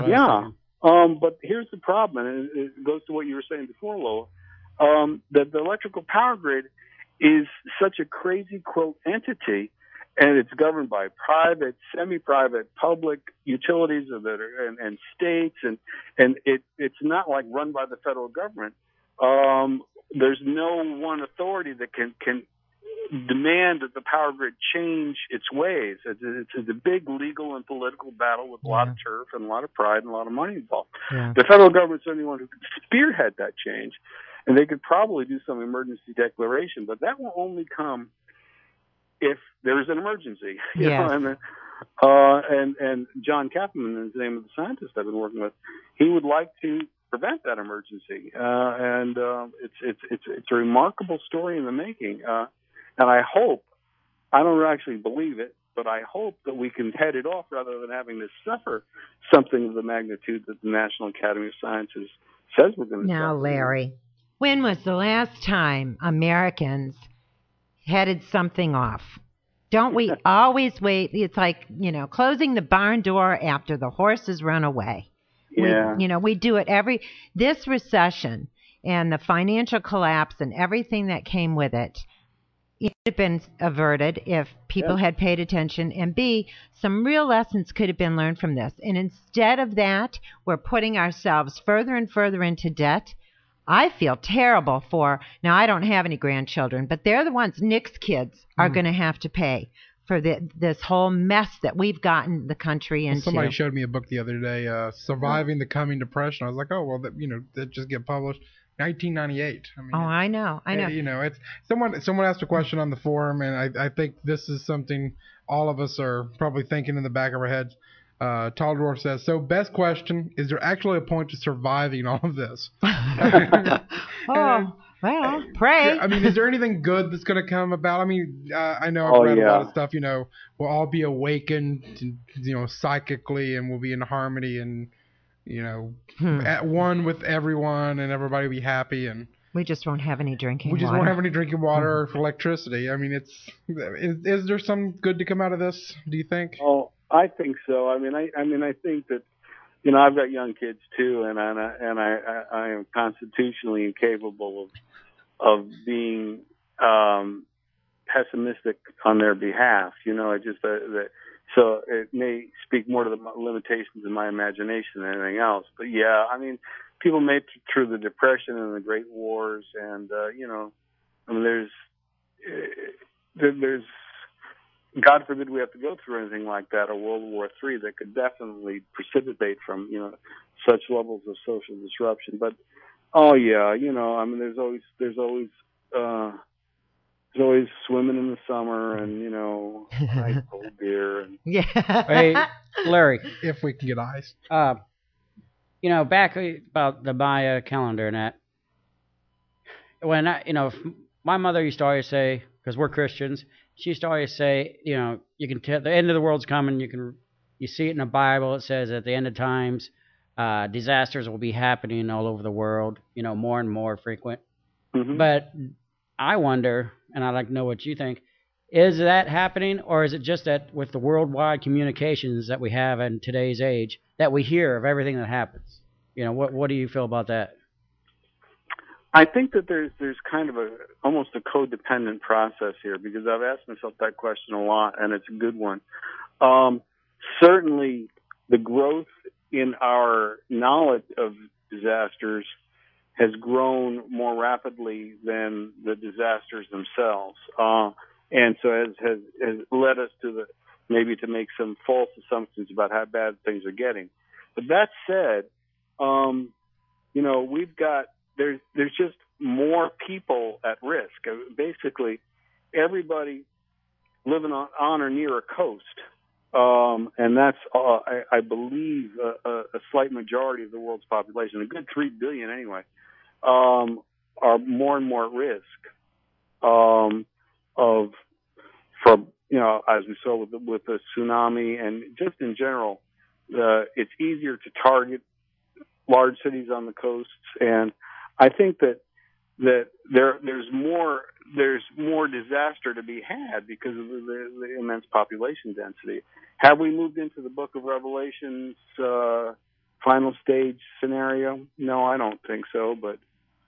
But here's the problem, and it goes to what you were saying before, Lola, that the electrical power grid is such a crazy, quote, entity, and it's governed by private, semi-private, public utilities and states, and it's not like run by the federal government. There's no one authority that can demand that the power grid change its ways. It's a big legal and political battle with a lot of turf and a lot of pride and a lot of money involved. Yeah. The federal government's the only one who could spearhead that change, and they could probably do some emergency declaration, but that will only come if there's an emergency. You know? And John Kaplan is the name of the scientist I've been working with. He would like to prevent that emergency, and it's a remarkable story in the making. And I hope, I don't actually believe it, but I hope that we can head it off rather than having to suffer something of the magnitude that the National Academy of Sciences says we're going to suffer. Now, Larry, when was the last time Americans headed something off? Don't we always wait? It's like, closing the barn door after the horses run away. Yeah. We do it this recession and the financial collapse and everything that came with it. It could have been averted if people had paid attention, and B, some real lessons could have been learned from this. And instead of that, we're putting ourselves further and further into debt. I feel terrible now I don't have any grandchildren, but they're the ones, Nick's kids, are going to have to pay for this whole mess that we've gotten the country into. Somebody showed me a book the other day, Surviving the Coming Depression. I was like, oh, well, that just get published 1998. I mean, I know. It's someone asked a question on the forum, and I think this is something all of us are probably thinking in the back of our heads. Taldor says, so best question, is there actually a point to surviving all of this? Well, pray. I mean, is there anything good that's going to come about? I mean, I know I've read a lot of stuff, we'll all be awakened, psychically, and we'll be in harmony and, at one with everyone, and everybody will be happy, and we just won't have any drinking water. We just won't have any drinking water or electricity. I mean, is there some good to come out of this, do you think? Oh, I think so. I mean, I think that, I've got young kids too, and I am constitutionally incapable of being pessimistic on their behalf. So it may speak more to the limitations of my imagination than anything else. But yeah, I mean, people made it through the Depression and the Great Wars, and there's God forbid we have to go through anything like that, or World War III, that could definitely precipitate from, such levels of social disruption. But, there's always swimming in the summer and, ice cold beer. And... Yeah. Hey, Larry. If we can get ice. Back about the Maya calendar and that, when my mother used to always say, because we're Christians, she used to always say, you can tell the end of the world's coming. You see it in the Bible. It says at the end of times, disasters will be happening all over the world, more and more frequent. Mm-hmm. But I wonder, and I'd like to know what you think, is that happening, or is it just that with the worldwide communications that we have in today's age, that we hear of everything that happens? What do you feel about that? I think that there's kind of almost a codependent process here, because I've asked myself that question a lot, and it's a good one. Certainly, the growth in our knowledge of disasters has grown more rapidly than the disasters themselves, and so has led us to maybe to make some false assumptions about how bad things are getting. But that said, we've got there's just more people at risk. Basically, everybody living on or near a coast, and that's I believe a slight majority of the world's population, a good 3 billion anyway, are more and more at risk as we saw with the tsunami, and just in general, it's easier to target large cities on the coasts, and I think that there's more disaster to be had because of the immense population density. Have we moved into the Book of Revelation's final stage scenario? No, I don't think so. But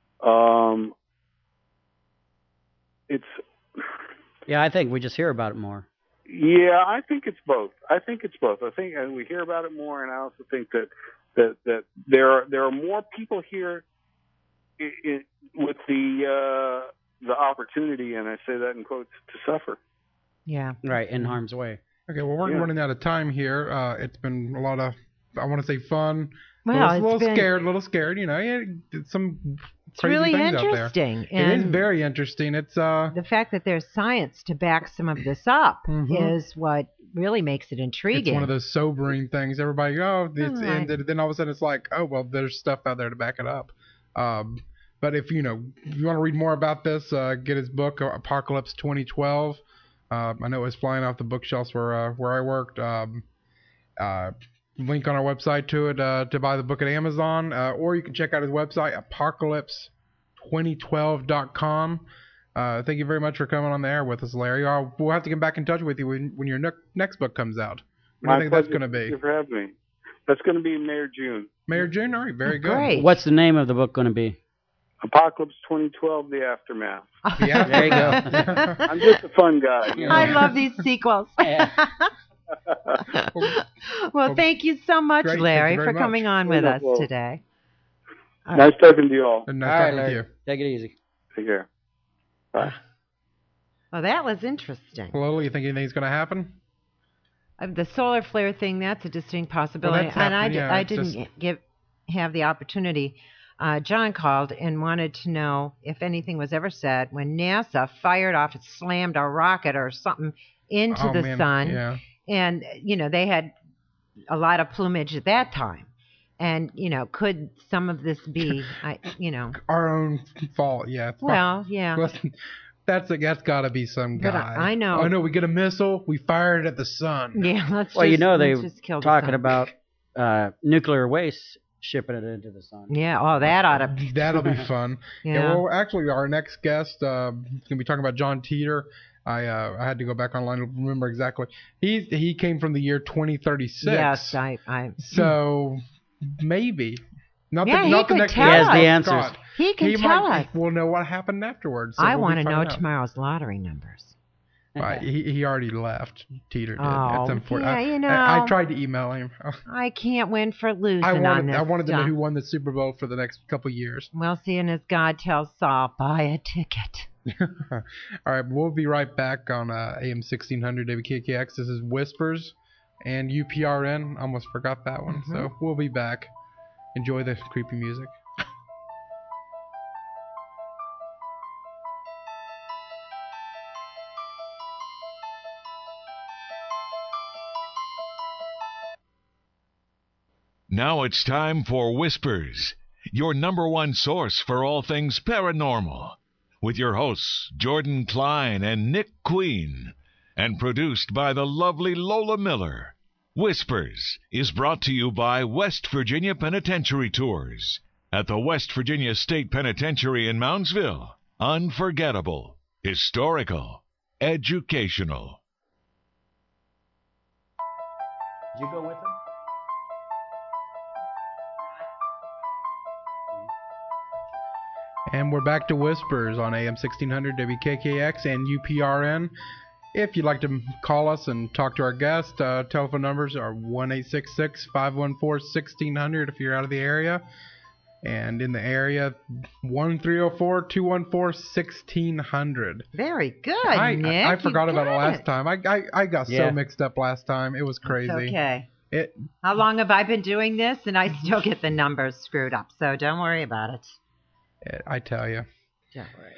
it's. Yeah, I think we just hear about it more. Yeah, I think it's both. I think we hear about it more, and I also think that there are more people here with the opportunity, and I say that in quotes, to suffer. Yeah. Right, in harm's way. Okay, well, we're running out of time here. It's been a lot of, I want to say, fun. Well, a little scared. Some it's crazy really things interesting. Out there. It is very interesting. It's the fact that there's science to back some of this up is what really makes it intriguing. It's one of those sobering things. Everybody, it's ended. Then all of a sudden it's like, oh, well, there's stuff out there to back it up. But if you want to read more about this, get his book, Apocalypse 2012. I know it was flying off the bookshelves where I worked. Link on our website to it to buy the book at Amazon, or you can check out his website, apocalypse2012.com. Thank you very much for coming on the air with us, Larry. We'll have to get back in touch with you when your next book comes out. What do you think that's going to be? Thank you for having me. That's going to be May or June. May or June? All right, very good. Great. What's the name of the book going to be? Apocalypse 2012, The Aftermath. Yeah, there you go. I'm just a fun guy. I love these sequels. Well, thank you so much, Larry, for coming on with us today. Nice talking to you all. Nice talking to you. Take it easy. Take care. Bye. Well, that was interesting. Lola, you think anything's going to happen? The solar flare thing, that's a distinct possibility. Well, and I didn't have the opportunity. John called and wanted to know if anything was ever said when NASA slammed a rocket or something into the sun. Yeah. And, they had a lot of plumage at that time. And, could some of this be, our own fault? Yeah. Well, yeah. Listen, that's got to be some guy. But I know. Oh, no, we get a missile, we fire it at the sun. Yeah, they talking about nuclear waste shipping it into the sun. Yeah, That'll be fun. Yeah. Well, actually, our next guest is going to be talking about John Teeter. I had to go back online to remember exactly. He came from the year 2036. Yes, So maybe. Not he the could next tell He has us. the answers. He can tell us. We'll know what happened afterwards. So I want to know tomorrow's lottery numbers. Right, he already left. Teeter did. Oh, That's unfortunate. yeah, I tried to email him. I can't win for losing on this I wanted to know stuff. who won the Super Bowl for the next couple years. Well, seeing as God tells Saul, buy a ticket. All right, we'll be right back on AM 1600 WKKX. This is Whispers and UPRN. Almost forgot that one. Mm-hmm. So we'll be back. Enjoy the creepy music. Now it's time for Whispers, your number one source for all things paranormal, with your hosts, Jordan Klein and Nick Queen, and produced by the lovely Lola Miller. Whispers is brought to you by West Virginia Penitentiary Tours at the West Virginia State Penitentiary in Moundsville. Unforgettable, historical, educational. Did you go with him? And we're back to Whispers on AM 1600 WKKX and UPRN. If you'd like to call us and talk to our guest, telephone numbers are 1-866-514-1600 if you're out of the area. And in the area, 1-304-214-1600. Very good, Nick. I forgot about it last time. I got so mixed up last time. It was crazy. It's okay. How long have I been doing this? And I still get the numbers screwed up. So don't worry about it. I tell you. Don't worry.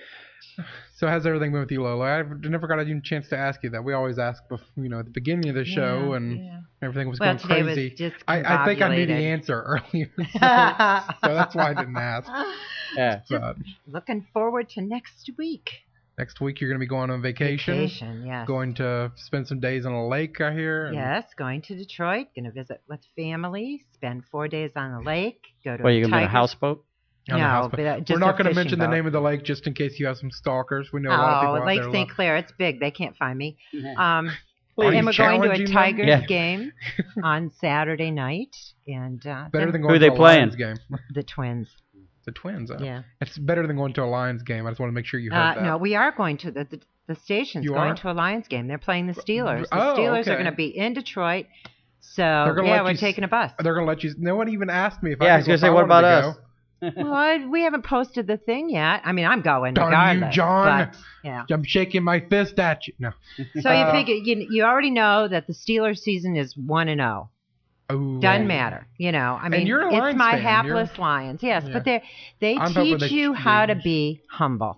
So how's everything been with you, Lola? I never got a chance to ask you that. We always ask, at the beginning of the show, and everything was going crazy. Was I think I knew the answer earlier, so that's why I didn't ask. Yeah. Looking forward to next week. Next week you're going to be going on vacation. Vacation, yes. Going to spend some days on a lake, I hear. Yes, going to Detroit. Going to visit with family. Spend 4 days on the lake. Go to. Well, you going to be on a houseboat? No, but we're not going to mention the name of the lake just in case you have some stalkers. We know a lot of people out Lake there. St. Clair. It's big. They can't find me. Yeah. And we're going to a Tigers game on Saturday night. And better than who going are they to a playing? Lions game. The Twins. The Twins. Yeah. It's better than going to a Lions game. I just want to make sure you heard that. No, we are going to the station's going to a Lions game. They're playing the Steelers. The Steelers are going to be in Detroit. So we're taking a bus. They're going to let you. No one even asked me if I was going to say, what about us? Well, we haven't posted the thing yet. I mean, I'm going Darn regardless. you, John. But, yeah. I'm shaking my fist at you. No. So you figure you already know that the Steelers season is 1-0. Doesn't matter. I mean, you're a it's my fan. hapless Lions. Yes, but they teach you how to be humble.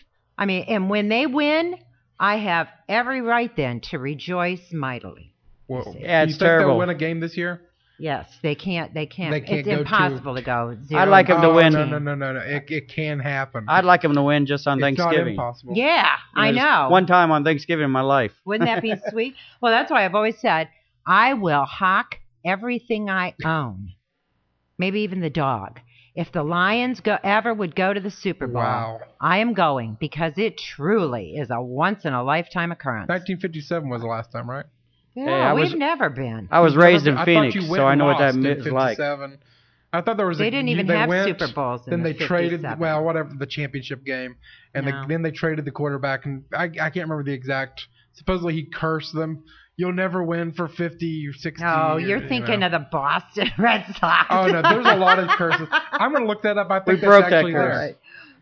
I mean, and when they win, I have every right then to rejoice mightily. Well, yeah, it's you think terrible. They'll win a game this year? Yes, they can't. It's go impossible to go 0. I'd like them to win. No. It can happen. I'd like them to win just on Thanksgiving. It's not impossible. Yeah, I know. One time on Thanksgiving in my life. Wouldn't that be sweet? Well, that's why I've always said I will hawk everything I own, maybe even the dog. If the Lions would go to the Super Bowl, I am going because it truly is a once-in-a-lifetime occurrence. 1957 was the last time, right? Yeah, we've never been. I was raised in Phoenix, so I know what that is like. I thought there was. They didn't even have Super Bowls. Then they traded, 57. whatever, the championship game, and then they traded the quarterback, and I can't remember the exact. Supposedly he cursed them. You'll never win for 50 or 60 Oh, years. you're thinking of the Boston Red Sox. Oh no, there's a lot of curses. I'm gonna look that up. I think we broke that's actually that curse. there.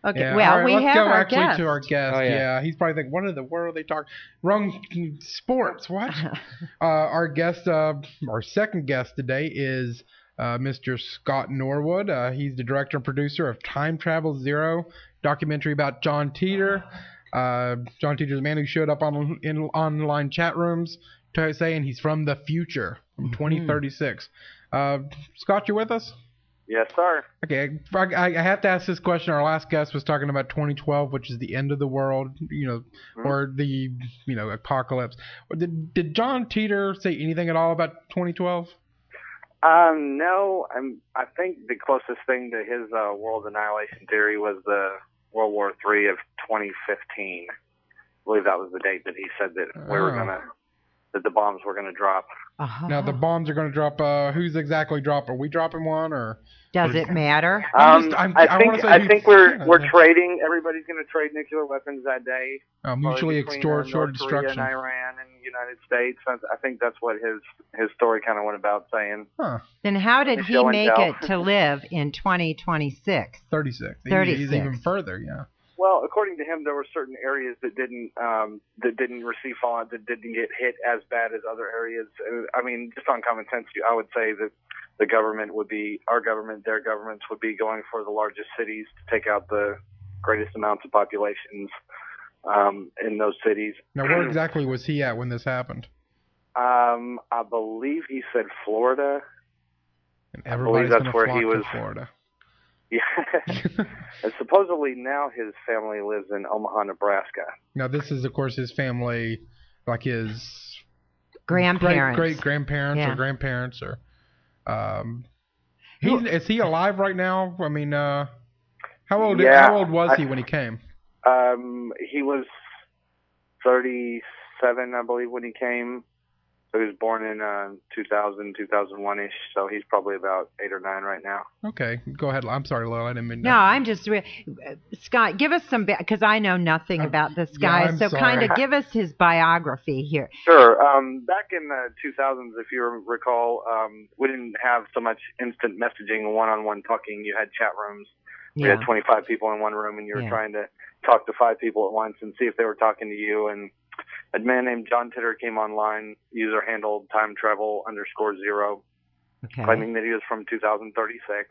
Okay. Yeah. Well, right, we let's have go our actually guest. to our guest. Oh, yeah. He's probably thinking, what in the world are they talking? Wrong sports. What? Our guest, our second guest today is Mr. Scott Norwood. He's the director and producer of Time Travel Zero, documentary about John Titor. John Titor's a man who showed up in online chat rooms saying he's from the future, from 2036. Scott, you with us? Yes, sir. Okay, I have to ask this question. Our last guest was talking about 2012, which is the end of the world, or the, apocalypse. Did John Titor say anything at all about 2012? No. I think the closest thing to his world annihilation theory was the World War III of 2015. I believe that was the date that he said that that the bombs were gonna drop. Now the bombs are going to drop. Who's exactly dropping? Are we dropping one, or does it matter? I think we're trading. Everybody's going to trade nuclear weapons that day. Mutually extorted destruction. And Iran and the United States. I think that's what his story kind of went about saying. Huh. Then how did he make it to live in 2026? 36. 36. He's even further. Yeah. Well, according to him, there were certain areas that didn't receive fallout, that didn't get hit as bad as other areas. I mean, just on common sense, I would say that the government would be, our government, their governments would be going for the largest cities to take out the greatest amounts of populations in those cities. Now, where exactly was he at when this happened? I believe he said Florida. And everybody's going to flock to Florida. Yeah. And supposedly now his family lives in Omaha, Nebraska. Now this is, of course, his family, like his grandparents, great-grandparents or grandparents, or is he alive right now? I mean, how old was he when he came? He was 37, I believe, when he came. So he was born in 2000, 2001-ish, so he's probably about 8 or 9 right now. Okay, go ahead. I'm sorry, Lil, I didn't mean to. No, I'm just... Scott, give us some... Because I know nothing about this guy, so kind of give us his biography here. Sure. Back in the 2000s, if you recall, we didn't have so much instant messaging, one-on-one talking. You had chat rooms. We had 25 people in one room, and you were trying to talk to 5 people at once and see if they were talking to you, and a man named John Titor came online, user handled time travel _0, claiming that he was from 2036.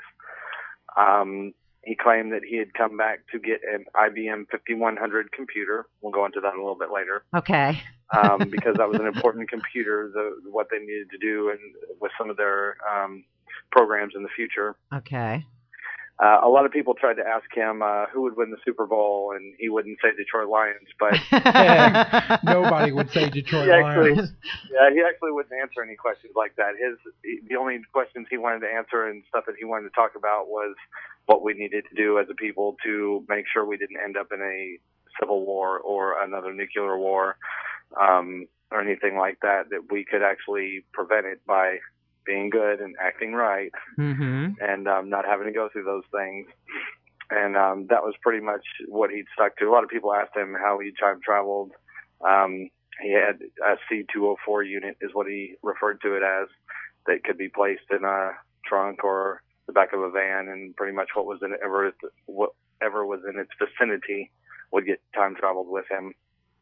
He claimed that he had come back to get an IBM 5100 computer. We'll go into that a little bit later. Okay. Because that was an important computer, what they needed to do and with some of their programs in the future. Okay. A lot of people tried to ask him who would win the Super Bowl, and he wouldn't say Detroit Lions, but nobody would say Detroit Lions. Yeah, he actually wouldn't answer any questions like that. The only questions he wanted to answer and stuff that he wanted to talk about was what we needed to do as a people to make sure we didn't end up in a civil war or another nuclear war or anything like that we could actually prevent it by being good and acting right, and not having to go through those things. And that was pretty much what he'd stuck to. A lot of people asked him how he time traveled. He had a C-204 unit is what he referred to it as, that could be placed in a trunk or the back of a van, and pretty much whatever was in its vicinity would get time traveled with him.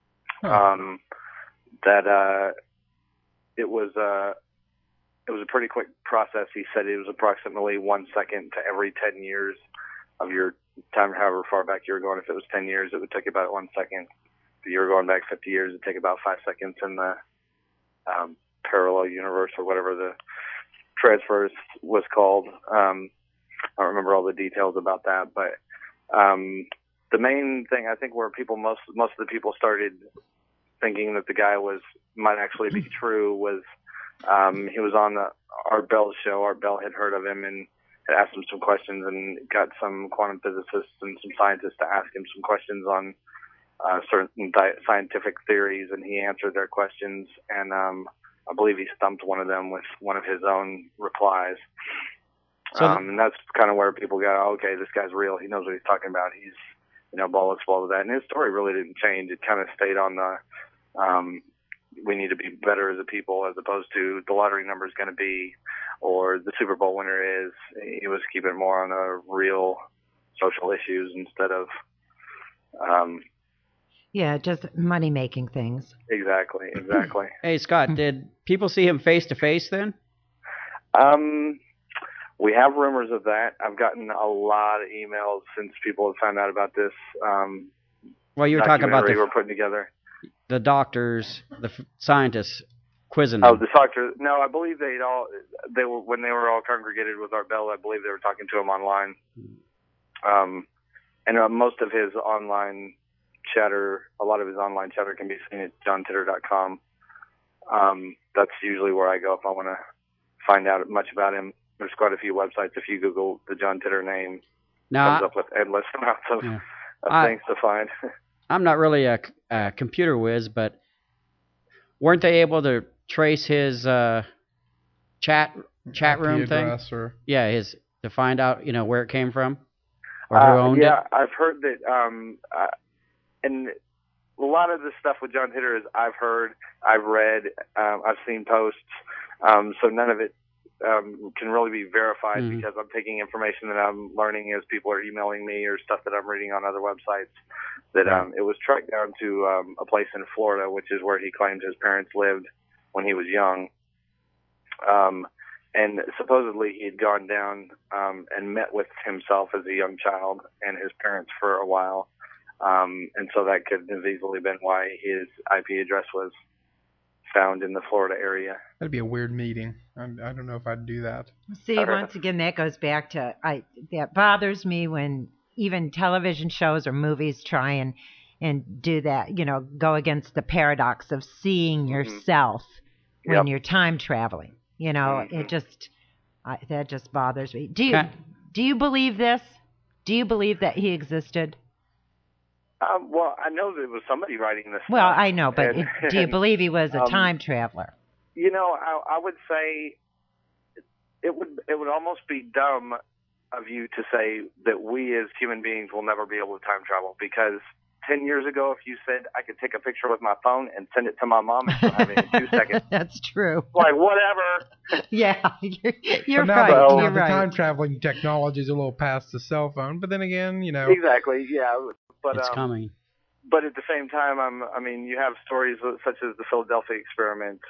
It was a pretty quick process. He said it was approximately 1 second to every 10 years of your time, however far back you were going. If it was 10 years, it would take about 1 second. If you were going back 50 years, it would take about 5 seconds in the parallel universe or whatever the transfer was called. I don't remember all the details about that, but the main thing I think where most of the people started thinking that the guy might actually be true was he was on Art Bell's show. Art Bell had heard of him and had asked him some questions, and got some quantum physicists and some scientists to ask him some questions on certain scientific theories, and he answered their questions, and I believe he stumped one of them with one of his own replies. And that's kind of where people go, okay, this guy's real. He knows what he's talking about. He's, ball with that. And his story really didn't change. It kind of stayed on the we need to be better as a people, as opposed to the lottery number is going to be, or the Super Bowl winner is. He was keeping more on a real social issues instead of just money making things. Exactly. Hey, Scott, did people see him face to face then? We have rumors of that. I've gotten a lot of emails since people have found out about this. Well, you were talking about we're putting together. The doctors, the scientists quizzing them. Oh, the doctor. No, I believe they were when they were all congregated with Art Bell. I believe they were talking to him online. And most of his online chatter, a lot of his online chatter can be seen at johntitter.com. That's usually where I go if I want to find out much about him. There's quite a few websites. If you Google the John Titter name, comes up with endless amounts of things to find. I'm not really a computer whiz, but weren't they able to trace his chat room thing? To find out where it came from or who owned it. Yeah, I've heard that. And a lot of the stuff with John Titter is I've heard, I've read, I've seen posts. So none of it can really be verified because I'm taking information that I'm learning as people are emailing me or stuff that I'm reading on other websites. That it was tracked down to a place in Florida, which is where he claimed his parents lived when he was young. And supposedly he had gone down and met with himself as a young child and his parents for a while. And so that could have easily been why his IP address was found in the Florida area. That'd be a weird meeting. I don't know if I'd do that. See, once again, that goes back to that bothers me when even television shows or movies try and do that. Go against the paradox of seeing yourself when you're time traveling. It just that just bothers me. Do you believe this? Do you believe that he existed? Well, I know there was somebody writing this. Well, I know, but do you believe he was a time traveler? I would say it would almost be dumb of you to say that we as human beings will never be able to time travel, because 10 years ago, if you said I could take a picture with my phone and send it to my mom and she'll have it in 2 seconds. That's true. Like, whatever. Yeah, you're right. You're the right. time traveling technology is a little past the cell phone, but then again, Exactly, yeah. But it's coming. But at the same time, you have stories such as the Philadelphia experiment.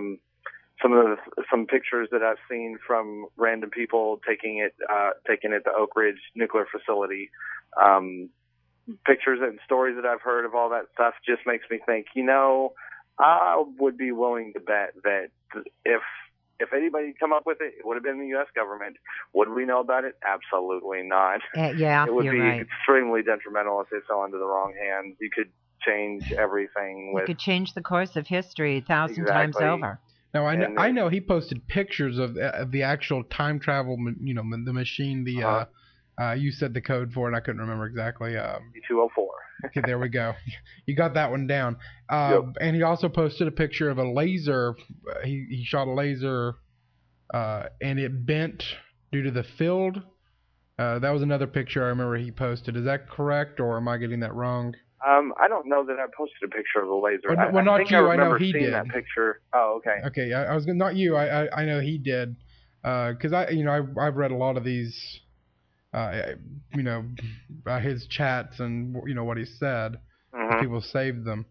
Some pictures that I've seen from random people taking it at the Oak Ridge nuclear facility. Pictures and stories that I've heard of all that stuff just makes me think, I would be willing to bet that if anybody had come up with it, it would have been the U.S. government. Would we know about it? Absolutely not. Yeah, it would be right. extremely detrimental if it fell into the wrong hands. You could change everything. You could change the course of history 1,000 times over. Now I know he posted pictures of the actual time travel, the machine. You said the code for it. I couldn't remember exactly. 204. Okay, there we go. You got that one down. Yep. And he also posted a picture of a laser. He shot a laser, and it bent due to the field. That was another picture I remember he posted. Is that correct, or am I getting that wrong? I don't know that I posted a picture of the laser. Well, not think you. I know he seeing did. That picture. Oh, okay. Okay, I was not you. I know he did, because I've read a lot of these. His chats and what he said. People saved them.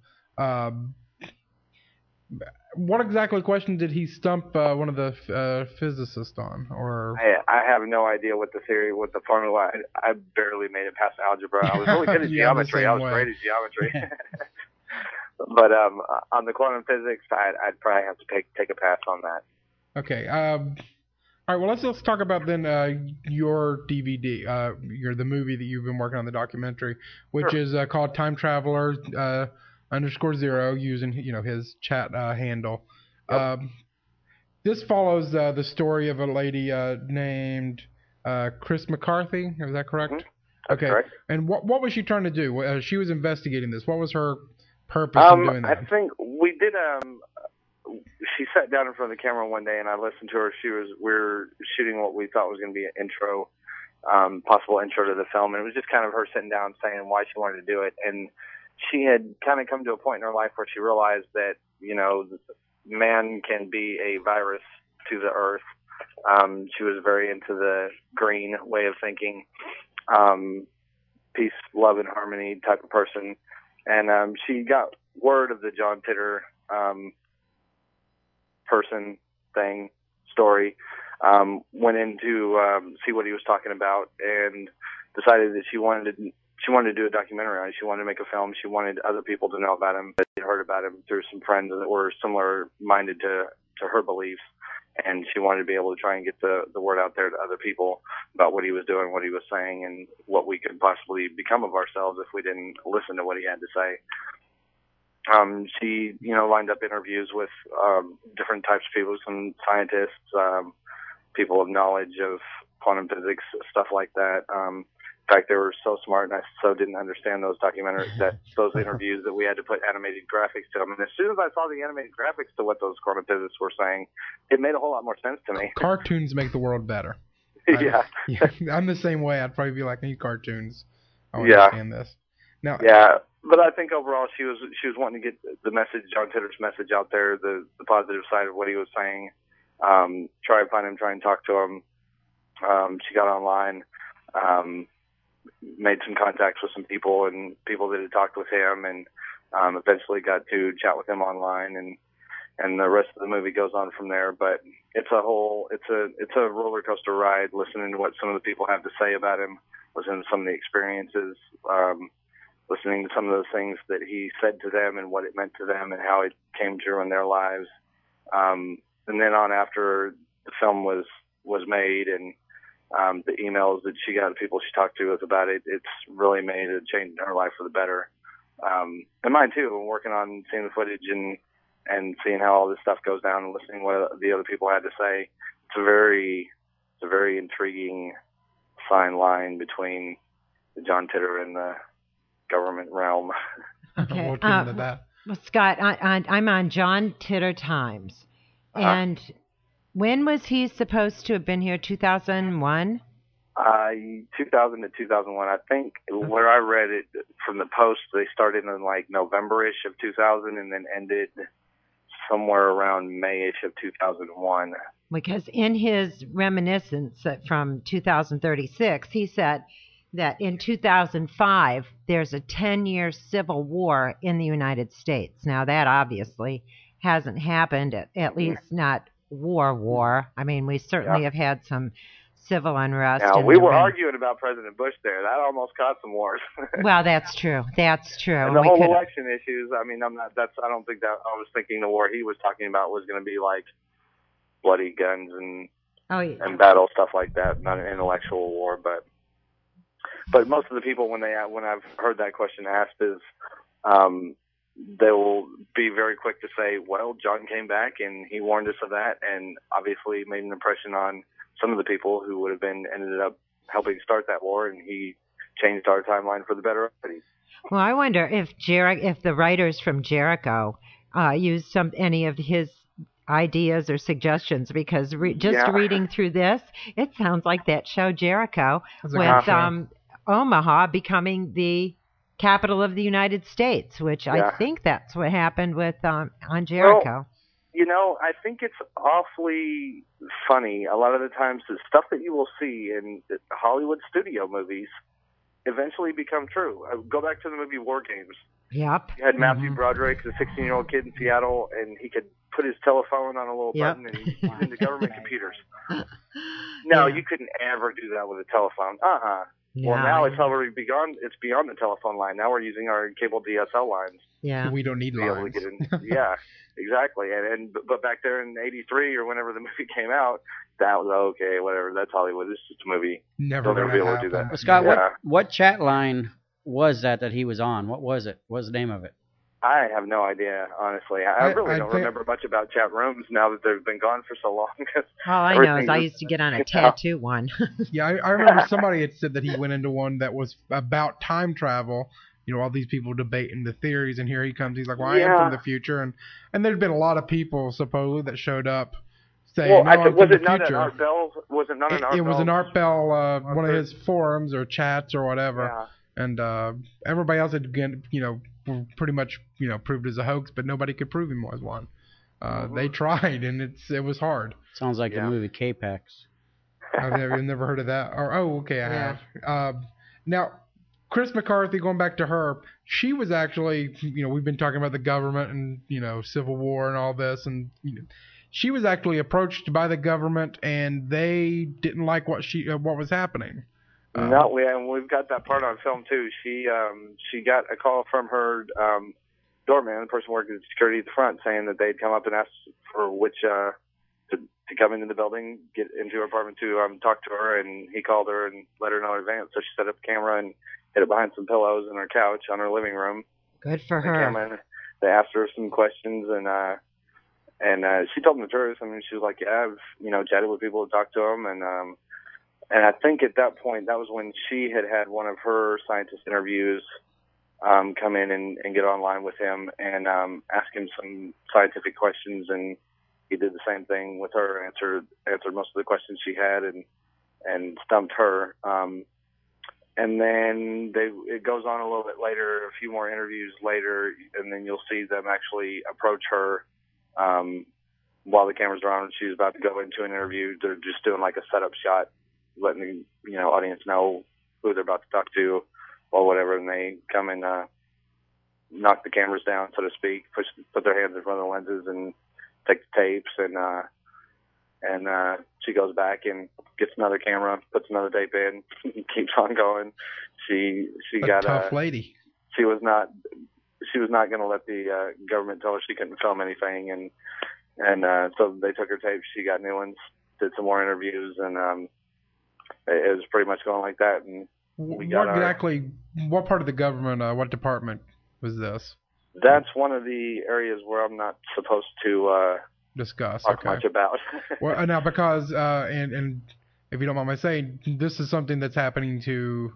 What exactly question did he stump one of the physicists on? Or I have no idea what the formula. I barely made it past algebra. I was really good at geometry. I was great at geometry. But on the quantum physics, I'd probably have to take a pass on that. Okay. All right, well, let's talk about then your DVD, the movie that you've been working on, the documentary, which is called Time Traveler _0, using his chat handle. Yep. This follows the story of a lady named Chris McCarthy. Is that correct? Mm-hmm. That's correct. And what was she trying to do? She was investigating this. What was her purpose in doing that? I think we did. She sat down in front of the camera one day, and I listened to her. We were shooting what we thought was going to be an intro, possible intro to the film, and it was just kind of her sitting down saying why she wanted to do it. And she had kind of come to a point in her life where she realized that man can be a virus to the earth. She was very into the green way of thinking, peace, love, and harmony type of person. And she got word of the John Titor person thing story, went in to see what he was talking about, and decided that she wanted to do a documentary on it. She wanted to make a film. She wanted other people to know about him. They heard about him through some friends that were similar minded to her beliefs, and she wanted to be able to try and get the word out there to other people about what he was doing, what he was saying, and what we could possibly become of ourselves if we didn't listen to what he had to say. She, lined up interviews with different types of people, some scientists, people of knowledge of quantum physics, stuff like that. In fact, they were so smart, and I so didn't understand those those interviews that we had to put animated graphics to them. And as soon as I saw the animated graphics to what those quantum physicists were saying, it made a whole lot more sense to me. Cartoons make the world better. Yeah. I'm the same way. I'd probably be like, I need cartoons. I understand this. Now, yeah, but I think overall she was wanting to get the message, John Titor's message out there, the positive side of what he was saying. Try and find him, try and talk to him. She got online, made some contacts with some people and people that had talked with him, and eventually got to chat with him online, and the rest of the movie goes on from there. But it's a roller coaster ride, listening to what some of the people have to say about him, listening to some of the experiences, listening to some of those things that he said to them and what it meant to them and how it came true in their lives. And then on after the film was made and the emails that she got, the people she talked to about it, it's really made a change in her life for the better. And mine too. I'm working on seeing the footage and seeing how all this stuff goes down and listening to what the other people had to say. It's a very intriguing fine line between the John Titor and the government realm. Okay. We'll get into that. Well, Scott, I'm on John Titor Times. And when was he supposed to have been here? 2001? 2000 to 2001. I think where I read it from the Post, they started in like November-ish of 2000 and then ended somewhere around May-ish of 2001. Because in his reminiscence from 2036, he said that in 2005, there's a 10-year civil war in the United States. Now, that obviously hasn't happened, at least not war. I mean, we certainly have had some civil unrest. Now, we were arguing about President Bush there. That almost caused some wars. Well, that's true. And the whole election issues, I mean, I don't think that, I was thinking the war he was talking about was going to be like bloody guns and battle, stuff like that, not an intellectual war, but most of the people when I've heard that question asked is they will be very quick to say, well, John came back and he warned us of that, and obviously made an impression on some of the people who would have ended up helping start that war, and he changed our timeline for the better. Well, I wonder if the writers from Jericho used any of his ideas or suggestions, because reading through this, it sounds like that show Jericho with Omaha becoming the capital of the United States, which I think that's what happened with on Jericho. Well, I think it's awfully funny. A lot of the times the stuff that you will see in Hollywood studio movies eventually become true. Go back to the movie War Games. Yep. You had Matthew Broderick, the 16-year-old kid in Seattle, and he could put his telephone on a little button and he's into government computers. No, you couldn't ever do that with a telephone. Well, now it's already beyond the telephone line. Now we're using our cable DSL lines. Yeah. We don't need lines. To get in. Yeah, exactly. But back there in '83 or whenever the movie came out, that was okay, whatever. That's Hollywood. It's just a movie. Never be able to do that. Well, Scott, what chat line was that he was on? What was it? What was the name of it? I have no idea, honestly. I really don't remember much about chat rooms now that they've been gone for so long. All I know is I used to get on a tattoo one. Yeah, I remember somebody had said that he went into one that was about time travel. You know, all these people debating the theories, and here he comes. He's like, well, I am from the future. And there'd been a lot of people, supposedly, that showed up saying, was it not an Art Bell? Was it not an Art Bell? It was an Art Bell, one of his forums or chats or whatever. Yeah. And everybody else had, pretty much, proved as a hoax, but nobody could prove him was one. They tried, and it was hard. Sounds like the movie K-Pax. I've never heard of that. I have. Now, Chris McCarthy, going back to her, she was actually, we've been talking about the government and, Civil War and all this, and she was actually approached by the government, and they didn't like what was happening. No, we've got that part on film too. She got a call from her doorman, the person working security at the front, saying that they'd come up and asked for which to come into the building, get into her apartment to talk to her, and he called her and let her know in advance. So she set up a camera and hid it behind some pillows in her couch on her living room. Good for her. They asked her some questions, and she told them the truth. I mean, she was like, yeah, I've chatted with people to talk to them, and I think at that point, that was when she had one of her scientist interviews come in and get online with him and ask him some scientific questions, and he did the same thing with her, answered most of the questions she had and stumped her. And then it goes on a little bit later, a few more interviews later, and then you'll see them actually approach her while the cameras are on and she's about to go into an interview. They're just doing like a setup shot, letting the audience know who they're about to talk to or whatever, and they come and knock the cameras down, so to speak, put their hands in front of the lenses and take the tapes, and she goes back and gets another camera, puts another tape in, keeps on going. She got a tough lady. She was not going to let the government tell her she couldn't film anything, and so they took her tapes. She got new ones, did some more interviews, and it was pretty much going like that. And what part of the government, what department was this? That's one of the areas where I'm not supposed to discuss talk much about. Well, now because and if you don't mind my saying, this is something that's happening to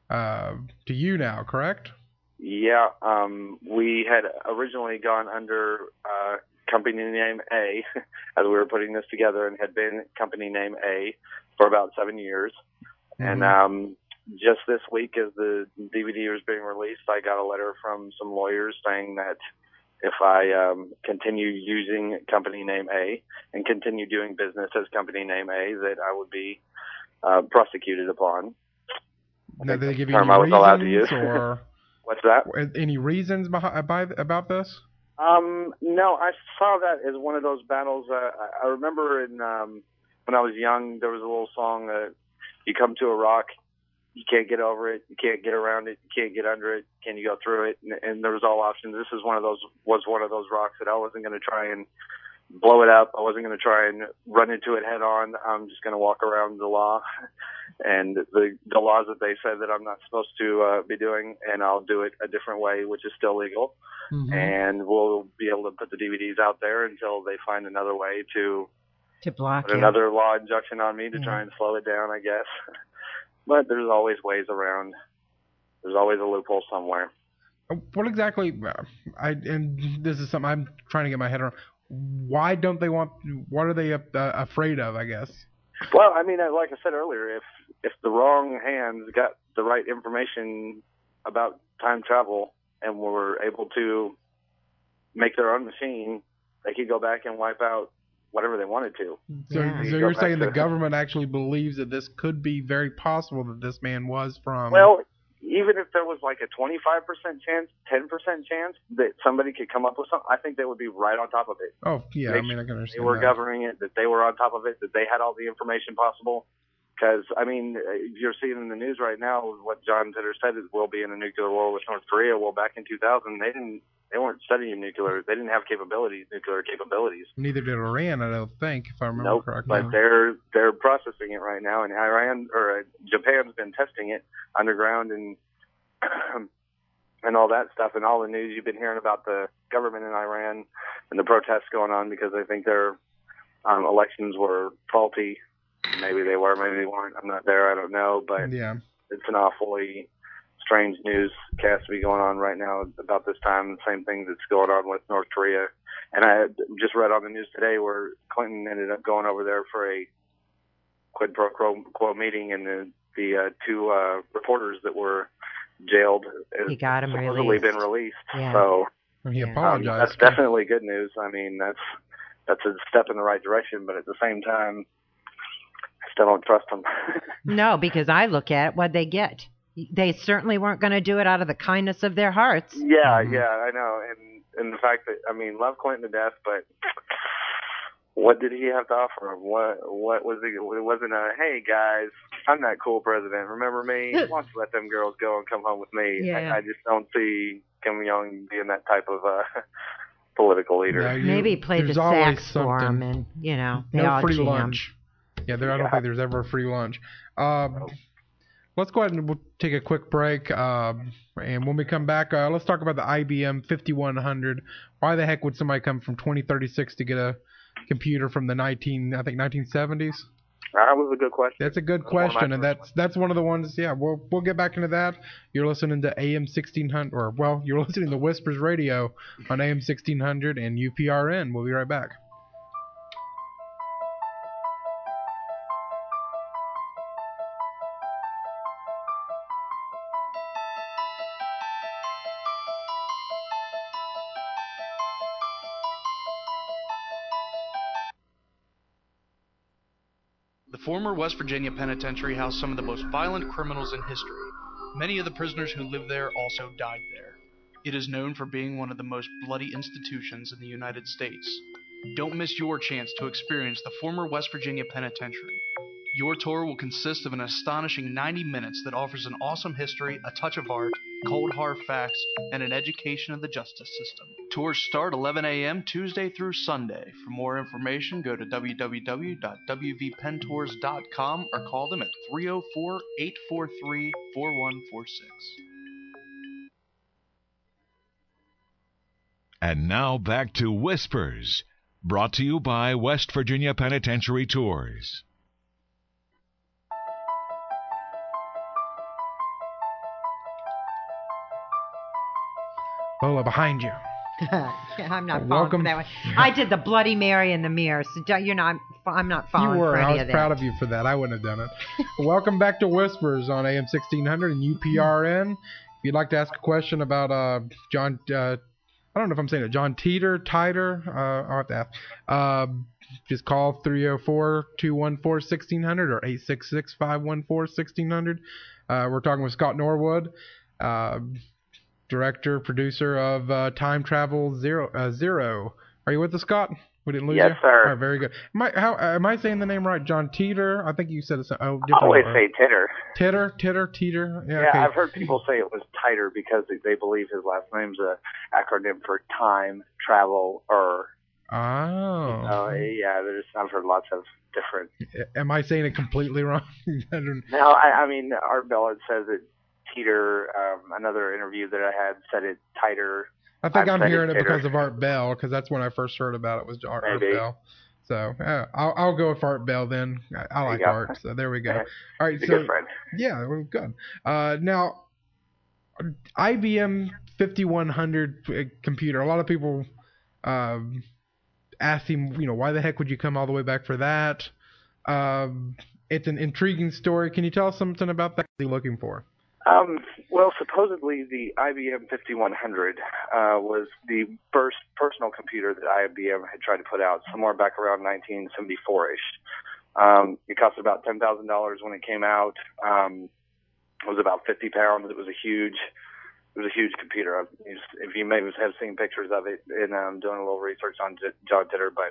you now, correct? Yeah, we had originally gone under company name A as we were putting this together, and had been company name A for about 7 years. Mm-hmm. And just this week, as the DVD was being released, I got a letter from some lawyers saying that if I continue using company name A and continue doing business as company name A, that I would be prosecuted upon. Now, did they give you any reasons, or what's that? Any reasons about this? No, I saw that as one of those battles. I remember when I was young, there was a little song, you come to a rock, you can't get over it, you can't get around it, you can't get under it, can you go through it? And there was all options. This is one of those rocks that I wasn't going to try and blow it up. I wasn't going to try and run into it head on. I'm just going to walk around the law and the laws that they said that I'm not supposed to be doing, and I'll do it a different way, which is still legal. Mm-hmm. And we'll be able to put the DVDs out there until they find another way to block put another law injunction on me to try and slow it down, I guess. But there's always ways around. There's always a loophole somewhere. What exactly? And this is something I'm trying to get my head around. Why don't they want? What are they afraid of? I guess. Well, I mean, like I said earlier, if the wrong hands got the right information about time travel and were able to make their own machine, they could go back and wipe out whatever they wanted to. So you're saying the government actually believes that this could be very possible that this man was from... Well, even if there was like a 25% chance, 10% chance that somebody could come up with something, I think they would be right on top of it. Oh, yeah, I mean, I can understand they were governing it, that they were on top of it, that they had all the information possible. Because, I mean, you're seeing in the news right now what John Titter said is we'll be in a nuclear war with North Korea. Well, back in 2000, they weren't studying nuclear. They didn't have nuclear capabilities. Neither did Iran, I don't think, if I remember correctly. But they're processing it right now, and Japan's been testing it underground and all that stuff. And all the news you've been hearing about the government in Iran and the protests going on because they think their elections were faulty. Maybe they were, maybe they weren't. I'm not there. I don't know. But It's an awfully strange newscast to be going on right now about this time. The same thing that's going on with North Korea. And I just read on the news today where Clinton ended up going over there for a quid pro quo meeting, and the two reporters that were jailed he got him supposedly been released. Yeah. So he apologized. That's definitely good news. I mean, that's a step in the right direction, but at the same time, I still don't trust them. No, because I look at what they get. they certainly weren't going to do it out of the kindness of their hearts. Yeah, I know. And the fact that, I mean, love Clinton to death, but what did he have to offer him? What was it? It wasn't a, hey, guys, I'm that cool president. Remember me? Why don't you let them girls go and come home with me? Yeah. I just don't see Kim Jong being that type of political leader. No, Maybe he played the sax for him, and, you know, they no all free jammed. lunch. Yeah, I don't think there's ever a free lunch. Let's go ahead and we'll take a quick break. And when we come back, let's talk about the IBM 5100. Why the heck would somebody come from 2036 to get a computer from the 1970s? That was a good question. That's a good question, and that's one of the ones. Yeah, we'll get back into that. You're listening to AM 1600, or well, you're listening to Whispers Radio on AM 1600 and UPRN. We'll be right back. The former West Virginia Penitentiary housed some of the most violent criminals in history. Many of the prisoners who lived there also died there. It is known for being one of the most bloody institutions in the United States. Don't miss your chance to experience the former West Virginia Penitentiary. Your tour will consist of an astonishing 90 minutes that offers an awesome history, a touch of art, cold hard facts, and an education of the justice system. Tours start 11 a.m. Tuesday through Sunday. For more information, go to www.wvpentours.com or call them at 304-843-4146. And now back to Whispers, brought to you by West Virginia Penitentiary Tours. Lola, behind you. I'm not falling for that one. I did the Bloody Mary in the mirror, so I'm not falling you were. for any I was of that. proud of you for that. I wouldn't have done it. Welcome back to Whispers on AM 1600 and UPRN. If you'd like to ask a question about John, I don't know if I'm saying it, John Titer, I'll have to ask. Just call 304-214-1600 or 866-514-1600. We're talking with Scott Norwood, director, producer of Time Travel Zero. Are you with us, Scott? We didn't lose you? Yes, sir. All right, very good. Am I saying the name right? John Teeter? I think you said it's different. I always say Titter. Teeter. Yeah, okay. I've heard people say it was Titer because they believe his last name's an acronym for time, travel, or... Oh. Yeah, I've heard lots of different... Am I saying it completely wrong? No, I mean, Art Bellard says it Teeter. Another interview that I had said it Tighter. I think I'm hearing it because of Art Bell, because that's when I first heard about it, was Art Bell. So I'll go with Art Bell then. I like Art, so there we go. Yeah. All right, He's so a good friend. Yeah, we're good. Now, IBM 5100 computer. A lot of people ask him, why the heck would you come all the way back for that? It's an intriguing story. Can you tell us something about that? What are you looking for? Well, supposedly the IBM 5100 was the first personal computer that IBM had tried to put out somewhere back around 1974-ish. It cost about $10,000 when it came out. It was about 50 pounds. It was a huge computer. If you may have seen pictures of it, and I'm doing a little research on John Titter, but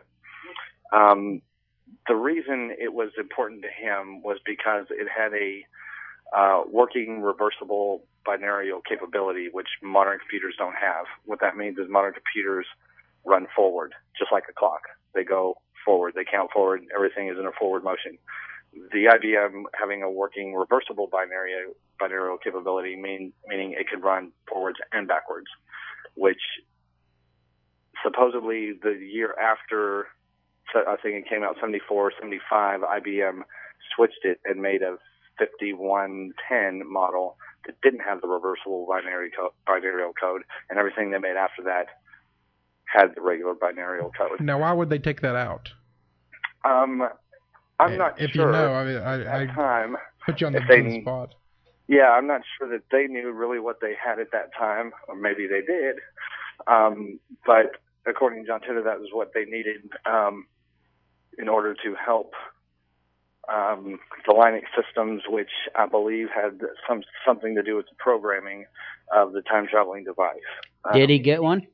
the reason it was important to him was because it had a working reversible binarial capability, which modern computers don't have. What that means is modern computers run forward, just like a clock. They go forward, they count forward, everything is in a forward motion. The IBM having a working reversible binarial capability, meaning it could run forwards and backwards, which supposedly the year after, I think it came out 74, 75, IBM switched it and made a 5110 model that didn't have the reversible binarial code, and everything they made after that had the regular binarial code. Now, why would they take that out? I'm not if sure. You know, I put you on the spot. Yeah, I'm not sure that they knew really what they had at that time, or maybe they did. But according to John Titter, that was what they needed in order to help the Linux systems, which I believe had something to do with the programming of the time-traveling device. Did he get one?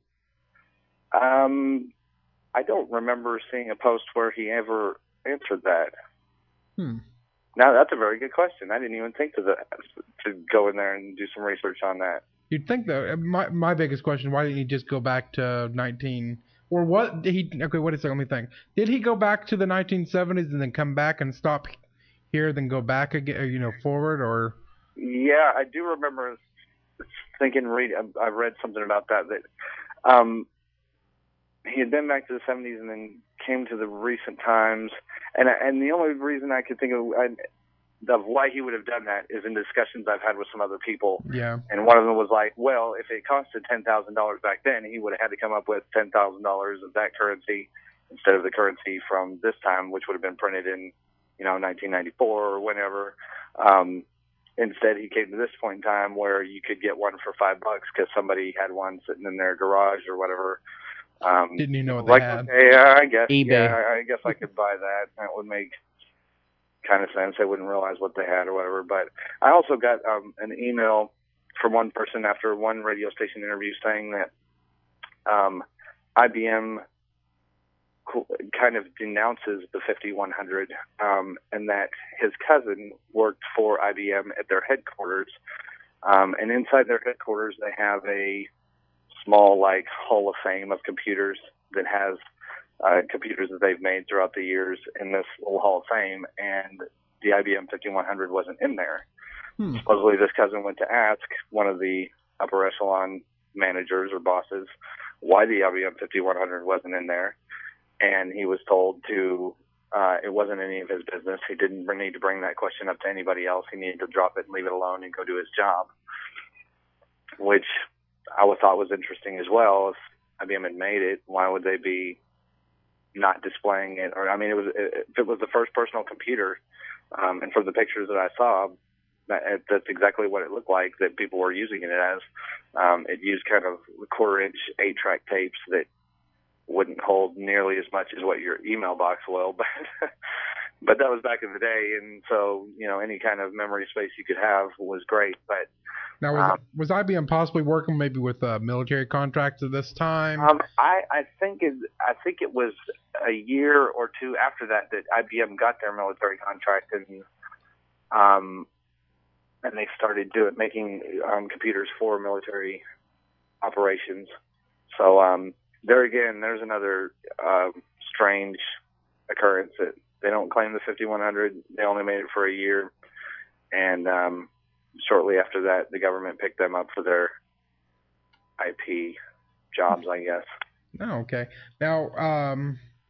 I don't remember seeing a post where he ever answered that. Now, that's a very good question. I didn't even think to go in there and do some research on that. You'd think, though, my biggest question, why didn't he just go back to 19... Or what did he... Okay, wait a second, let me think. Did he go back to the 1970s and then come back and stop here, then go back again, forward, or... Yeah, I do remember thinking, I read something about that he had been back to the 70s and then came to the recent times. And the only reason I could think of why he would have done that is in discussions I've had with some other people. Yeah. And one of them was like, well, if it costed $10,000 back then, he would have had to come up with $10,000 of that currency instead of the currency from this time, which would have been printed in, 1994 or whenever. Instead, he came to this point in time where you could get one for $5 because somebody had one sitting in their garage or whatever. Didn't you know what they had? Okay, I guess. eBay. Yeah, I guess I could buy that. That would make kind of sense. I wouldn't realize what they had or whatever. But I also got an email from one person after one radio station interview saying that IBM kind of denounces the 5100 and that his cousin worked for IBM at their headquarters. And inside their headquarters, they have a small hall of fame of computers that has computers that they've made throughout the years in this little hall of fame, and the IBM 5100 wasn't in there. Supposedly this cousin went to ask one of the upper echelon managers or bosses why the IBM 5100 wasn't in there, and he was told it wasn't any of his business. He didn't need to bring that question up to anybody else. He needed to drop it and leave it alone and go do his job, which I thought was interesting as well. If IBM had made it, why would they be not displaying it? Or if it was the first personal computer, and from the pictures that I saw, that's exactly what it looked like that people were using it as. It used kind of quarter-inch 8-track tapes that wouldn't hold nearly as much as what your email box will, but that was back in the day, and so any kind of memory space you could have was great. But now, was IBM possibly working maybe with military contracts at this time? I think it was a year or two after that IBM got their military contract, and they started making computers for military operations. So there again, there's another strange occurrence that they don't claim the 5100. They only made it for a year, and shortly after that, the government picked them up for their IP jobs, I guess. Oh, okay. Now,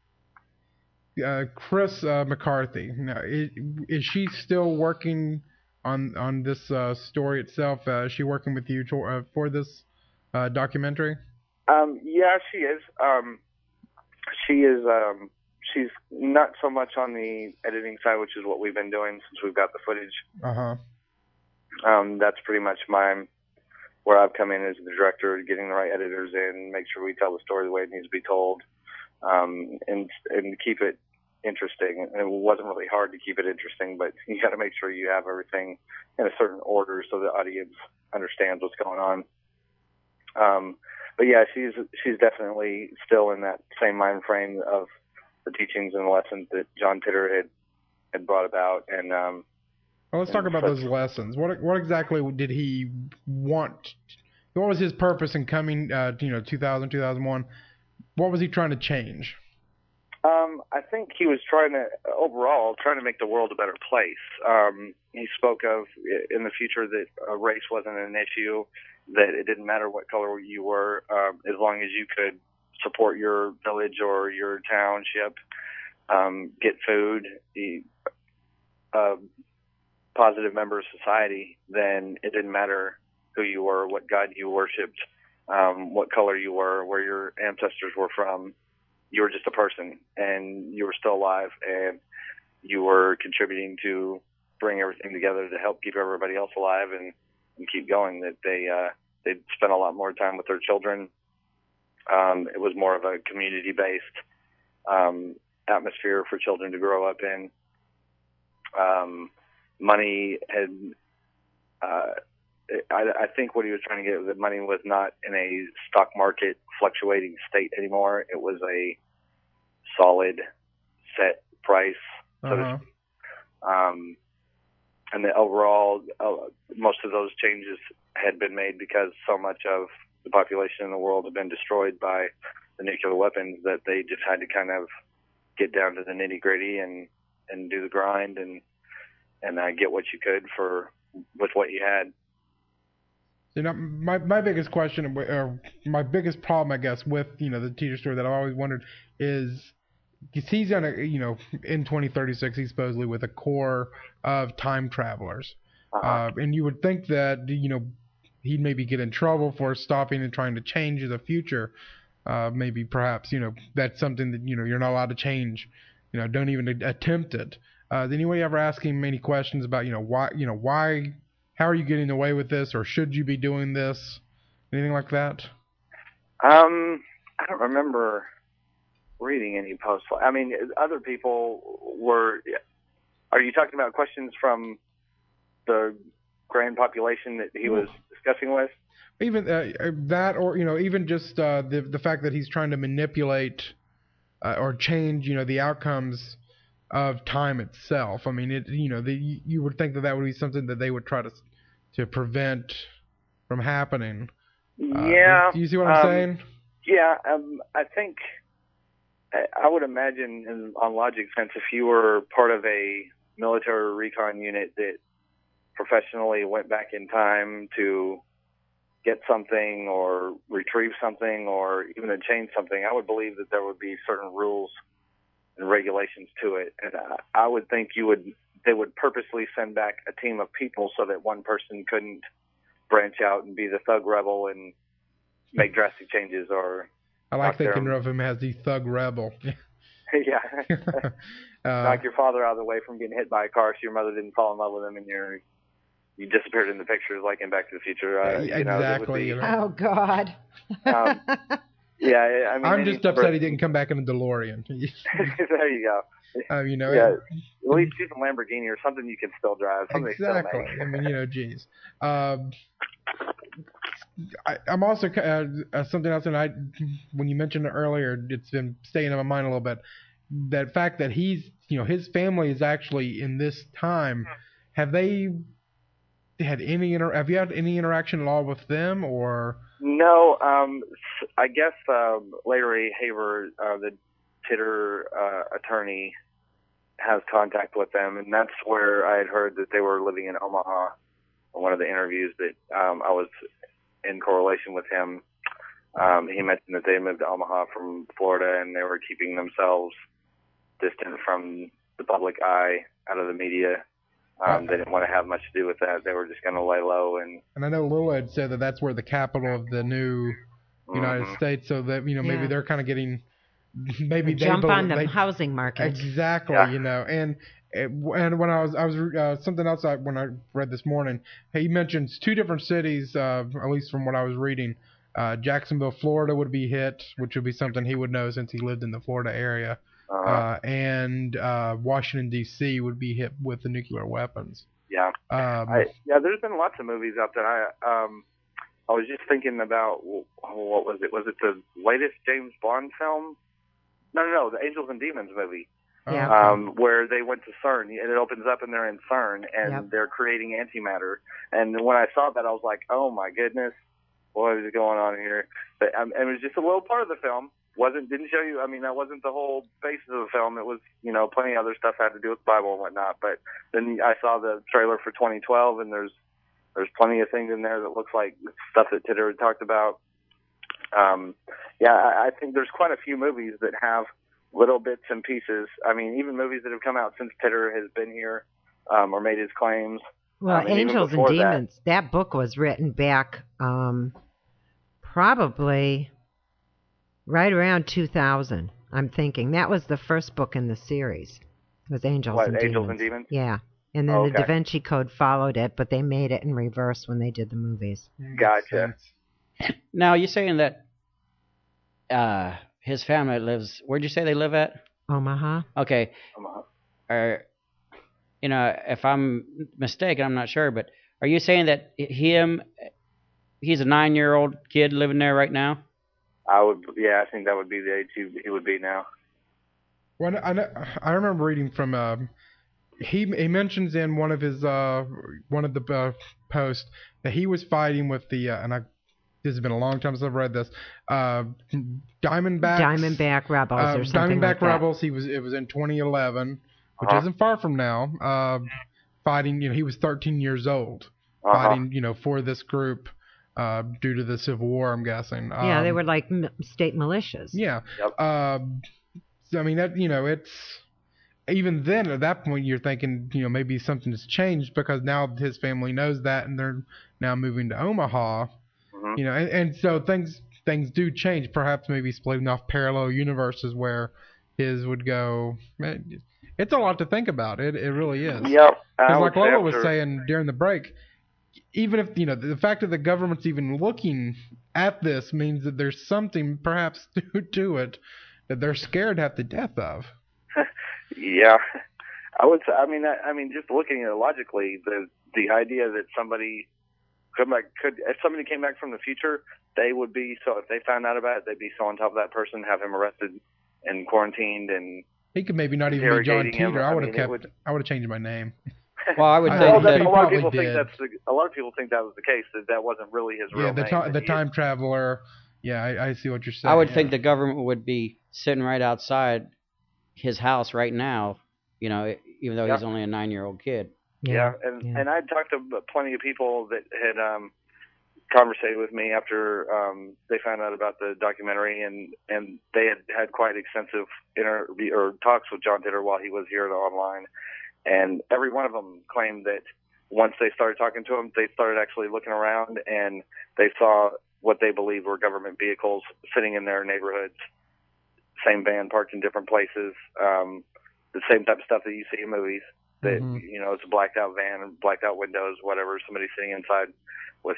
Chris McCarthy. Now, is she still working on this story itself? Is she working with you for this documentary? Yeah, she is. She is. She's not so much on the editing side, which is what we've been doing since we've got the footage. That's pretty much where I've come in as the director, getting the right editors in, make sure we tell the story the way it needs to be told, and keep it interesting. And it wasn't really hard to keep it interesting, but you got to make sure you have everything in a certain order so the audience understands what's going on. But yeah, she's definitely still in that same mind frame of the teachings and lessons that John Titor had brought about. And well, let's talk about those lessons. What exactly did he want? What was his purpose in coming? 2000, 2001. What was he trying to change? I think he was trying to make the world a better place. He spoke of in the future that race wasn't an issue, that it didn't matter what color you were, as long as you could support your village or your township, get food, be a positive member of society, then it didn't matter who you were, what God you worshipped, what color you were, where your ancestors were from. You were just a person, and you were still alive, and you were contributing to bring everything together to help keep everybody else alive and keep going. That they'd spent a lot more time with their children. It was more of a community-based atmosphere for children to grow up in. Money had, I think what he was trying to get was that money was not in a stock market fluctuating state anymore. It was a solid set price, so to speak. And the overall, most of those changes had been made because so much of the population in the world had been destroyed by the nuclear weapons that they just had to kind of get down to the nitty gritty and do the grind and get what you could with what you had. You know, my biggest question, or my biggest problem, I guess, with the teacher story that I've always wondered is, he's in in 2036 he's supposedly with a core of time travelers, and you would think that he'd maybe get in trouble for stopping and trying to change the future. Maybe perhaps that's something that you're not allowed to change. Don't even attempt it. Did anybody ever ask him any questions about why? How are you getting away with this, or should you be doing this? Anything like that? I don't remember reading any posts. I mean, other people were. Are you talking about questions from the grand population that he was discussing with? Even that, or even just the fact that he's trying to manipulate or change the outcomes of time itself. I mean, you would think that would be something that they would try to prevent from happening. Yeah. Do you see what I'm saying? Yeah. I think I would imagine, on logic sense, if you were part of a military recon unit that professionally went back in time to get something or retrieve something or even to change something, I would believe that there would be certain rules and regulations to it. And I would think they would purposely send back a team of people so that one person couldn't branch out and be the thug rebel and make drastic changes. Or I like thinking of him as the thug rebel. Yeah. Knock your father out of the way from getting hit by a car so your mother didn't fall in love with him and you disappeared in the pictures like in Back to the Future. Exactly. Oh, God. Yeah, I mean, I'm just upset he didn't come back in a DeLorean. There you go. At least choose a Lamborghini or something you can still drive. Exactly. I mean, geez. I'm also something else, and when you mentioned it earlier, it's been staying in my mind a little bit. That fact that he's, his family is actually in this time. Have you had any interaction at all with them, or? No, I guess Larry Haver, the Titter attorney, has contact with them, and that's where I had heard that they were living in Omaha. In one of the interviews that I was in correlation with him, he mentioned that they moved to Omaha from Florida, and they were keeping themselves distant from the public eye, out of the media. They didn't want to have much to do with that. They were just going to lay low. And I know Lula had said that that's where the capital of the new United States, so that maybe they're kind of getting maybe they jump on the housing market. Exactly, and when I was something else when I read this morning, he mentions two different cities, at least from what I was reading. Jacksonville, Florida would be hit, which would be something he would know since he lived in the Florida area. And Washington, D.C. would be hit with the nuclear weapons. Yeah. There's been lots of movies out there. I was just thinking about, what was it? Was it the latest James Bond film? No, the Angels and Demons movie. Yeah. Where they went to CERN, and it opens up and they're in CERN, and they're creating antimatter. And when I saw that, I was like, oh my goodness, what is going on here? But it was just a little part of the film. Didn't show you. I mean, that wasn't the whole basis of the film. It was, plenty of other stuff had to do with the Bible and whatnot. But then I saw the trailer for 2012, and there's plenty of things in there that looks like stuff that Titter had talked about. I think there's quite a few movies that have little bits and pieces. I mean, even movies that have come out since Titter has been here or made his claims. Well, Angels and Demons, that book was written back probably right around 2000, I'm thinking. That was the first book in the series. It was Angels and Demons? Yeah. And then the Da Vinci Code followed it, but they made it in reverse when they did the movies. Gotcha. Now, you're saying that his family lives... Where'd you say they live at? Omaha. Okay. Omaha. if I'm mistaken, I'm not sure, but are you saying that he's a 9-year-old kid living there right now? I think that would be the age he would be now. Well, I remember reading from he mentions in one of the posts that he was fighting with the this has been a long time since I've read this. Diamondback Rebels or something Diamondback like that. Rebels. It was in 2011, which isn't far from now. Fighting, he was 13 years old, fighting, for this group due to the Civil War, I'm guessing. Yeah, they were like state militias. Yeah. Yep. So, I mean, that it's even then at that point you're thinking, maybe something has changed because now his family knows that and they're now moving to Omaha. And so things do change. Perhaps maybe splitting off parallel universes where his would go. It's a lot to think about. It really is. Yep. Because like Lola was saying during the break, even if the fact that the government's even looking at this means that there's something perhaps to it that they're scared half to death of. Yeah, I would say. I mean, just looking at it logically, the idea that somebody if somebody came back from the future, they would be if they found out about it, they'd be so on top of that person, have him arrested and quarantined, and he could maybe not even be John Teeter. I would have changed my name. Well, I would think that a lot of people think that was the case, that wasn't really his real name. Yeah, the time traveler. Yeah, I see what you're saying. I would think the government would be sitting right outside his house right now, even though he's only a 9-year-old kid. Yeah, and I talked to plenty of people that had conversated with me after they found out about the documentary, and they had quite extensive talks with John Titor while he was here online, and every one of them claimed that once they started talking to him, they started actually looking around and they saw what they believed were government vehicles sitting in their neighborhoods, same van parked in different places, the same type of stuff that you see in movies. That it's a blacked out van, blacked out windows, whatever. Somebody sitting inside with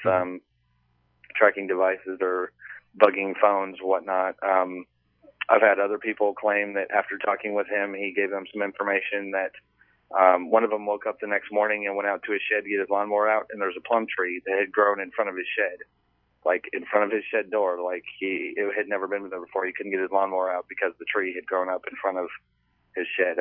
tracking devices or bugging phones, whatnot. I've had other people claim that after talking with him, he gave them some information that one of them woke up the next morning and went out to his shed to get his lawnmower out, and there's a plum tree that had grown in front of his shed, like in front of his shed door. Like it had never been there before. He couldn't get his lawnmower out because the tree had grown up in front of his shed.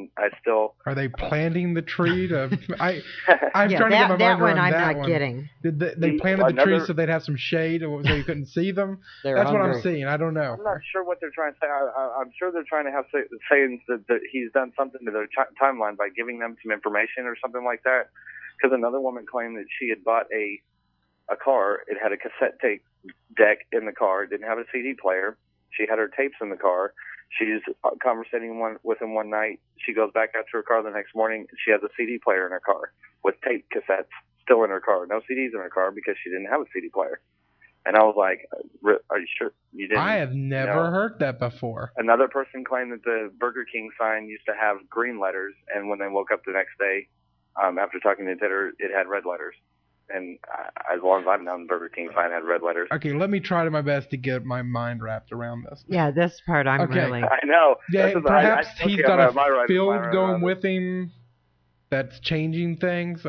Are they planting the tree to? I'm trying to get my mind that around one. I'm that not getting. Did they planted the tree so they'd have some shade, so you couldn't see them? That's hungry. What I'm seeing. I don't know. I'm not sure what they're trying to say. I'm sure they're trying to have saying that he's done something to their timeline by giving them some information or something like that. Because another woman claimed that she had bought a car. It had a cassette tape deck in the car. It didn't have a CD player. She had her tapes in the car. She's conversating with him one night. She goes back out to her car the next morning. She has a CD player in her car with tape cassettes still in her car. No CDs in her car because she didn't have a CD player. And I was like, are you sure you didn't? I have never heard that before. Another person claimed that the Burger King sign used to have green letters, and when they woke up the next day, after talking to Titor, it had red letters. And as long as I've known, Burger King sign had red letters. Okay, let me try my best to get my mind wrapped around this. Yeah, this part really... I know. Yeah, perhaps he's got a field going with him that's changing things.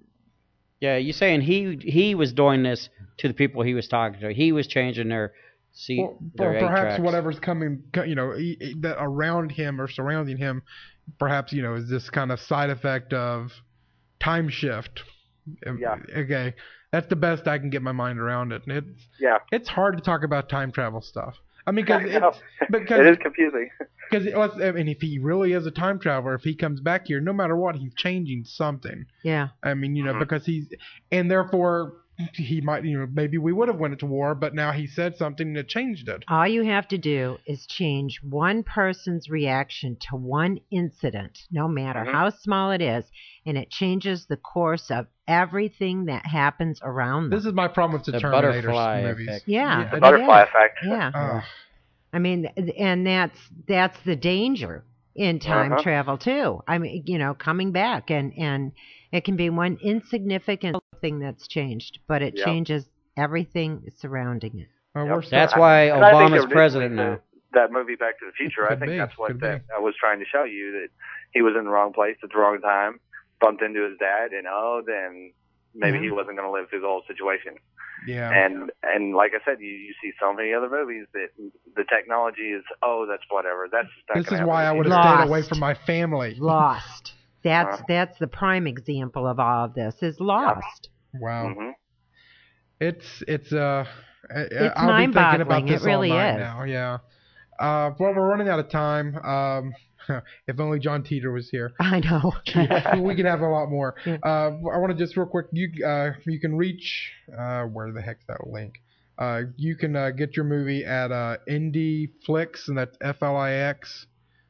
Yeah, you're saying he was doing this to the people he was talking to. He was changing their seat. Or perhaps whatever's coming, that around him or surrounding him, perhaps is this kind of side effect of time shift. Yeah. Okay, that's the best I can get my mind around it. And it's hard to talk about time travel stuff. I mean, because it is confusing. Because if he really is a time traveler, if he comes back here, no matter what, he's changing something. Yeah. I mean, because and therefore he might, maybe we would have went into war, but now he said something that changed it. All you have to do is change one person's reaction to one incident, no matter how small it is, and it changes the course of everything that happens around them. This is my problem with the Terminator movies. Effect. Yeah. The butterfly effect. Yeah. I mean, and that's the danger in time travel too. I mean, coming back and it can be one insignificant thing that's changed, but it changes everything surrounding it. That's why Obama's president now. That movie Back to the Future, I think that's what I was trying to show you, that he was in the wrong place at the wrong time. bumped into his dad, and then maybe he wasn't going to live through the whole situation. Yeah. And like I said, you see so many other movies that the technology is, that's whatever. This is why I would have stayed away from my family. Lost. That's the prime example of all of this is Lost. Yeah. Wow. Mm-hmm. It's I'll be thinking about this it really all night is. now. Yeah. Well, we're running out of time. If only John Teeter was here. I know. We could have a lot more. I want to just real quick. You can reach where the heck's that link? You can get your movie at IndieFlix, and that's FLIX,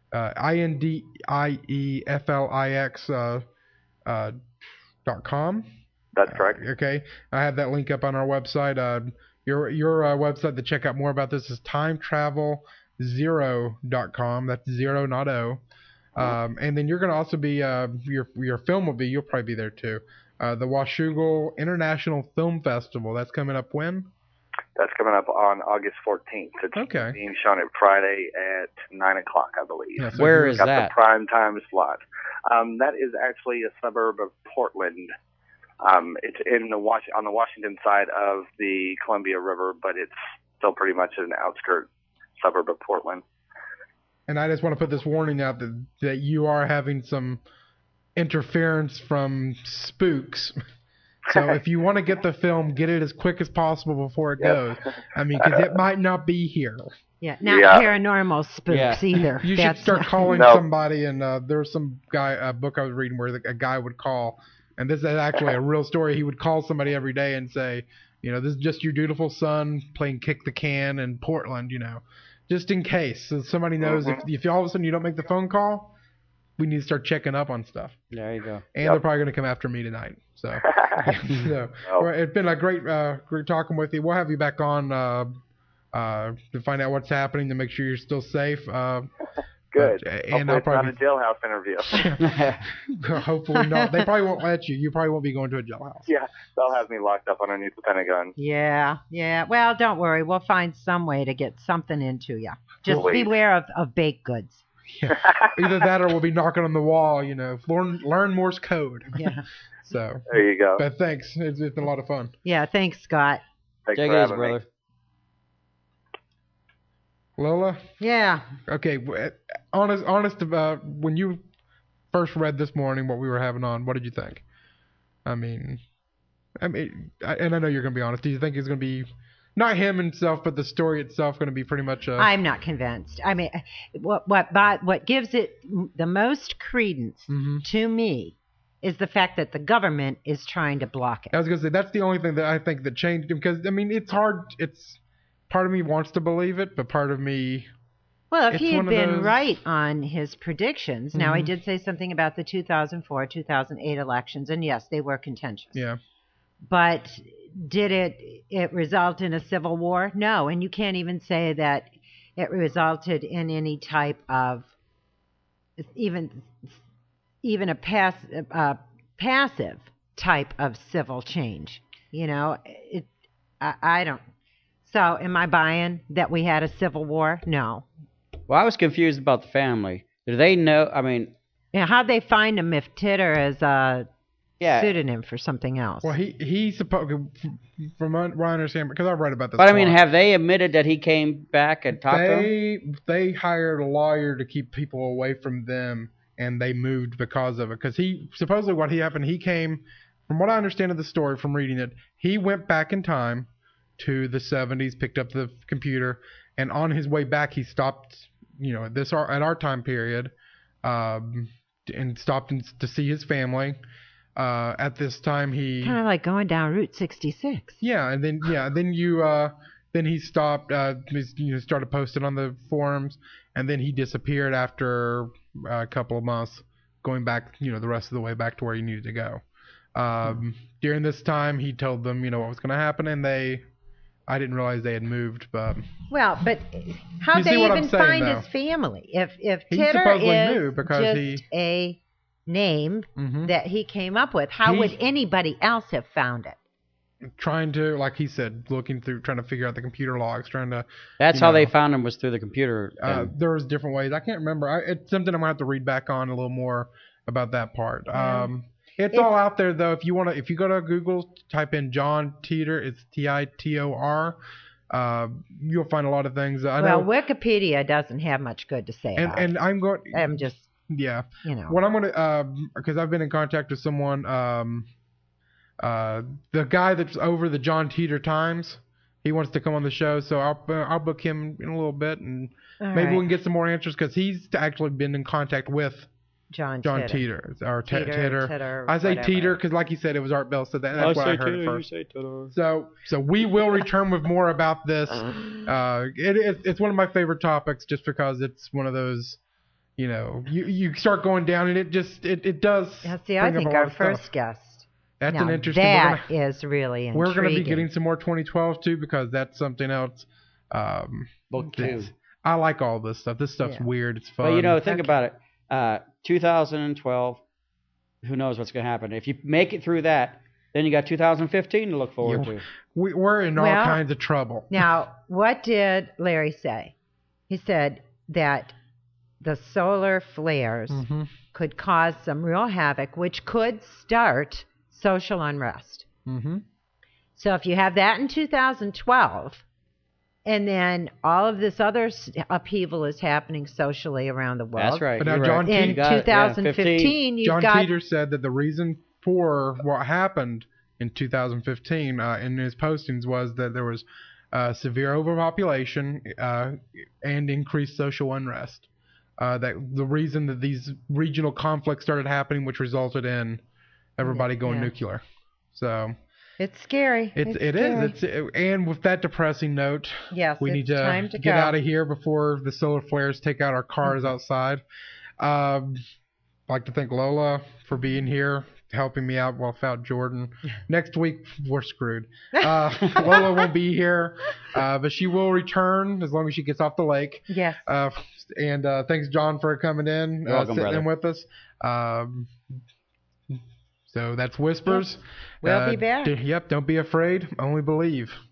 INDIEFLIX .com. That's correct. Okay, I have that link up on our website. Your website to check out more about this is timetravelzero.com. That's zero, not O. And then you're going to also be your film will be, you'll probably be there too. The Washougal International Film Festival. That's coming up when? That's coming up on August 14th. It's being shown at Friday at 9 o'clock, I believe. Yeah, so where is that? Got the prime time slot. That is actually a suburb of Portland. It's on the Washington side of the Columbia River, but it's still pretty much an outskirt suburb of Portland. And I just want to put this warning out that you are having some interference from spooks. So if you want to get the film, get it as quick as possible before it goes. I mean, because it might not be here. Yeah, not paranormal spooks either. You should start calling somebody. And there was some a book I was reading where a guy would call, and this is actually a real story. He would call somebody every day and say, this is just your dutiful son playing kick the can in Portland, just in case. So somebody knows if all of a sudden you don't make the phone call, we need to start checking up on stuff. There you go. And they're probably going to come after me tonight. So, it's been a great talking with you. We'll have you back on to find out what's happening, to make sure you're still safe. Good. And Hopefully it's not a jailhouse interview. Hopefully not. They probably won't let you. You probably won't be going to a jailhouse. Yeah, they'll have me locked up underneath the Pentagon. Yeah. Well, don't worry. We'll find some way to get something into you. Just beware of baked goods. Yeah. Either that or we'll be knocking on the wall, learn Morse code. Yeah. So there you go. But thanks. It's been a lot of fun. Yeah, thanks, Scott. Thanks Take for it easy, having brother. me. Lola? Yeah. Okay, honest about when you first read this morning what we were having on, what did you think? I mean, and I know you're going to be honest. Do you think it's going to be not him himself, but the story itself going to be pretty much I'm not convinced. I mean, what gives it the most credence to me is the fact that the government is trying to block it. I was going to say, that's the only thing that I think that changed him, because, I mean, it's hard. Part of me wants to believe it, but part of me... Well, if he had been right on his predictions, now he did say something about the 2004, 2008 elections, and yes, they were contentious. Yeah. But did it result in a civil war? No, and you can't even say that it resulted in any type of even a passive type of civil change. I don't. So am I buying that we had a civil war? No. Well, I was confused about the family. Do they know? I mean, how'd they find him if Titter is a pseudonym for something else? Well, he's supposed, from what I understand, because I've read about this. But I mean, have they admitted that he came back and talked to him? They hired a lawyer to keep people away from them, and they moved because of it. Because supposedly what happened, he came, from what I understand of the story from reading it, he went back in time to the 70s, picked up the computer, and on his way back he stopped, at our time period, and stopped to see his family. At this time he kind of like going down Route 66. Yeah, and then he stopped. Started posting on the forums, and then he disappeared after a couple of months, going back, the rest of the way back to where he needed to go. During this time, he told them, what was going to happen, and I didn't realize they had moved, but... Well, but how'd they even find his family? If Titter is just a name that he came up with, how would anybody else have found it? Trying to, like he said, trying to figure out the computer logs, trying to... That's how they found him, was through the computer. There was different ways. I can't remember. It's something I'm going to have to read back on a little more about that part. It's all out there though. If you go to Google, type in John Titor, it's Titor. You'll find a lot of things. Wikipedia doesn't have much good to say about and it. I'm just What I'm gonna because I've been in contact with someone, the guy that's over the John Titor Times. He wants to come on the show, so I'll book him in a little bit, and maybe we can get some more answers because he's actually been in contact with John Titor or Titor. I say Titor because, like you said, it was Art Bell said that. That's what I heard at first. You say Titor. So we will return with more about this. It's one of my favorite topics just because it's one of those. You start going down and it does. Yeah, see, I think our first guest. That's an interesting. That is really intriguing. We're going to be getting some more 2012 too because that's something else. Book 2. I like all this stuff. This stuff's weird. It's fun. Well, think about it. 2012. Who knows what's going to happen? If you make it through that, then you got 2015 to look forward to. We're in all kinds of trouble. Now, what did Larry say? He said that the solar flares could cause some real havoc, which could start social unrest. Mm-hmm. So if you have that in 2012, and then all of this other upheaval is happening socially around the world. That's right. But now in 2015, you've John got... Titor said that the reason for what happened in 2015 in his postings was that there was severe overpopulation and increased social unrest. That the reason that these regional conflicts started happening, which resulted in everybody going nuclear. So it's scary. It is. And with that depressing note, we need to get out of here before the solar flares take out our cars outside. I'd like to thank Lola for being here, helping me out without Jordan. Next week, we're screwed. Lola won't be here, but she will return as long as she gets off the lake. Yes. And thanks, John, for coming in, sitting in with us. So that's Whispers. We'll be back. Yep, don't be afraid. Only believe.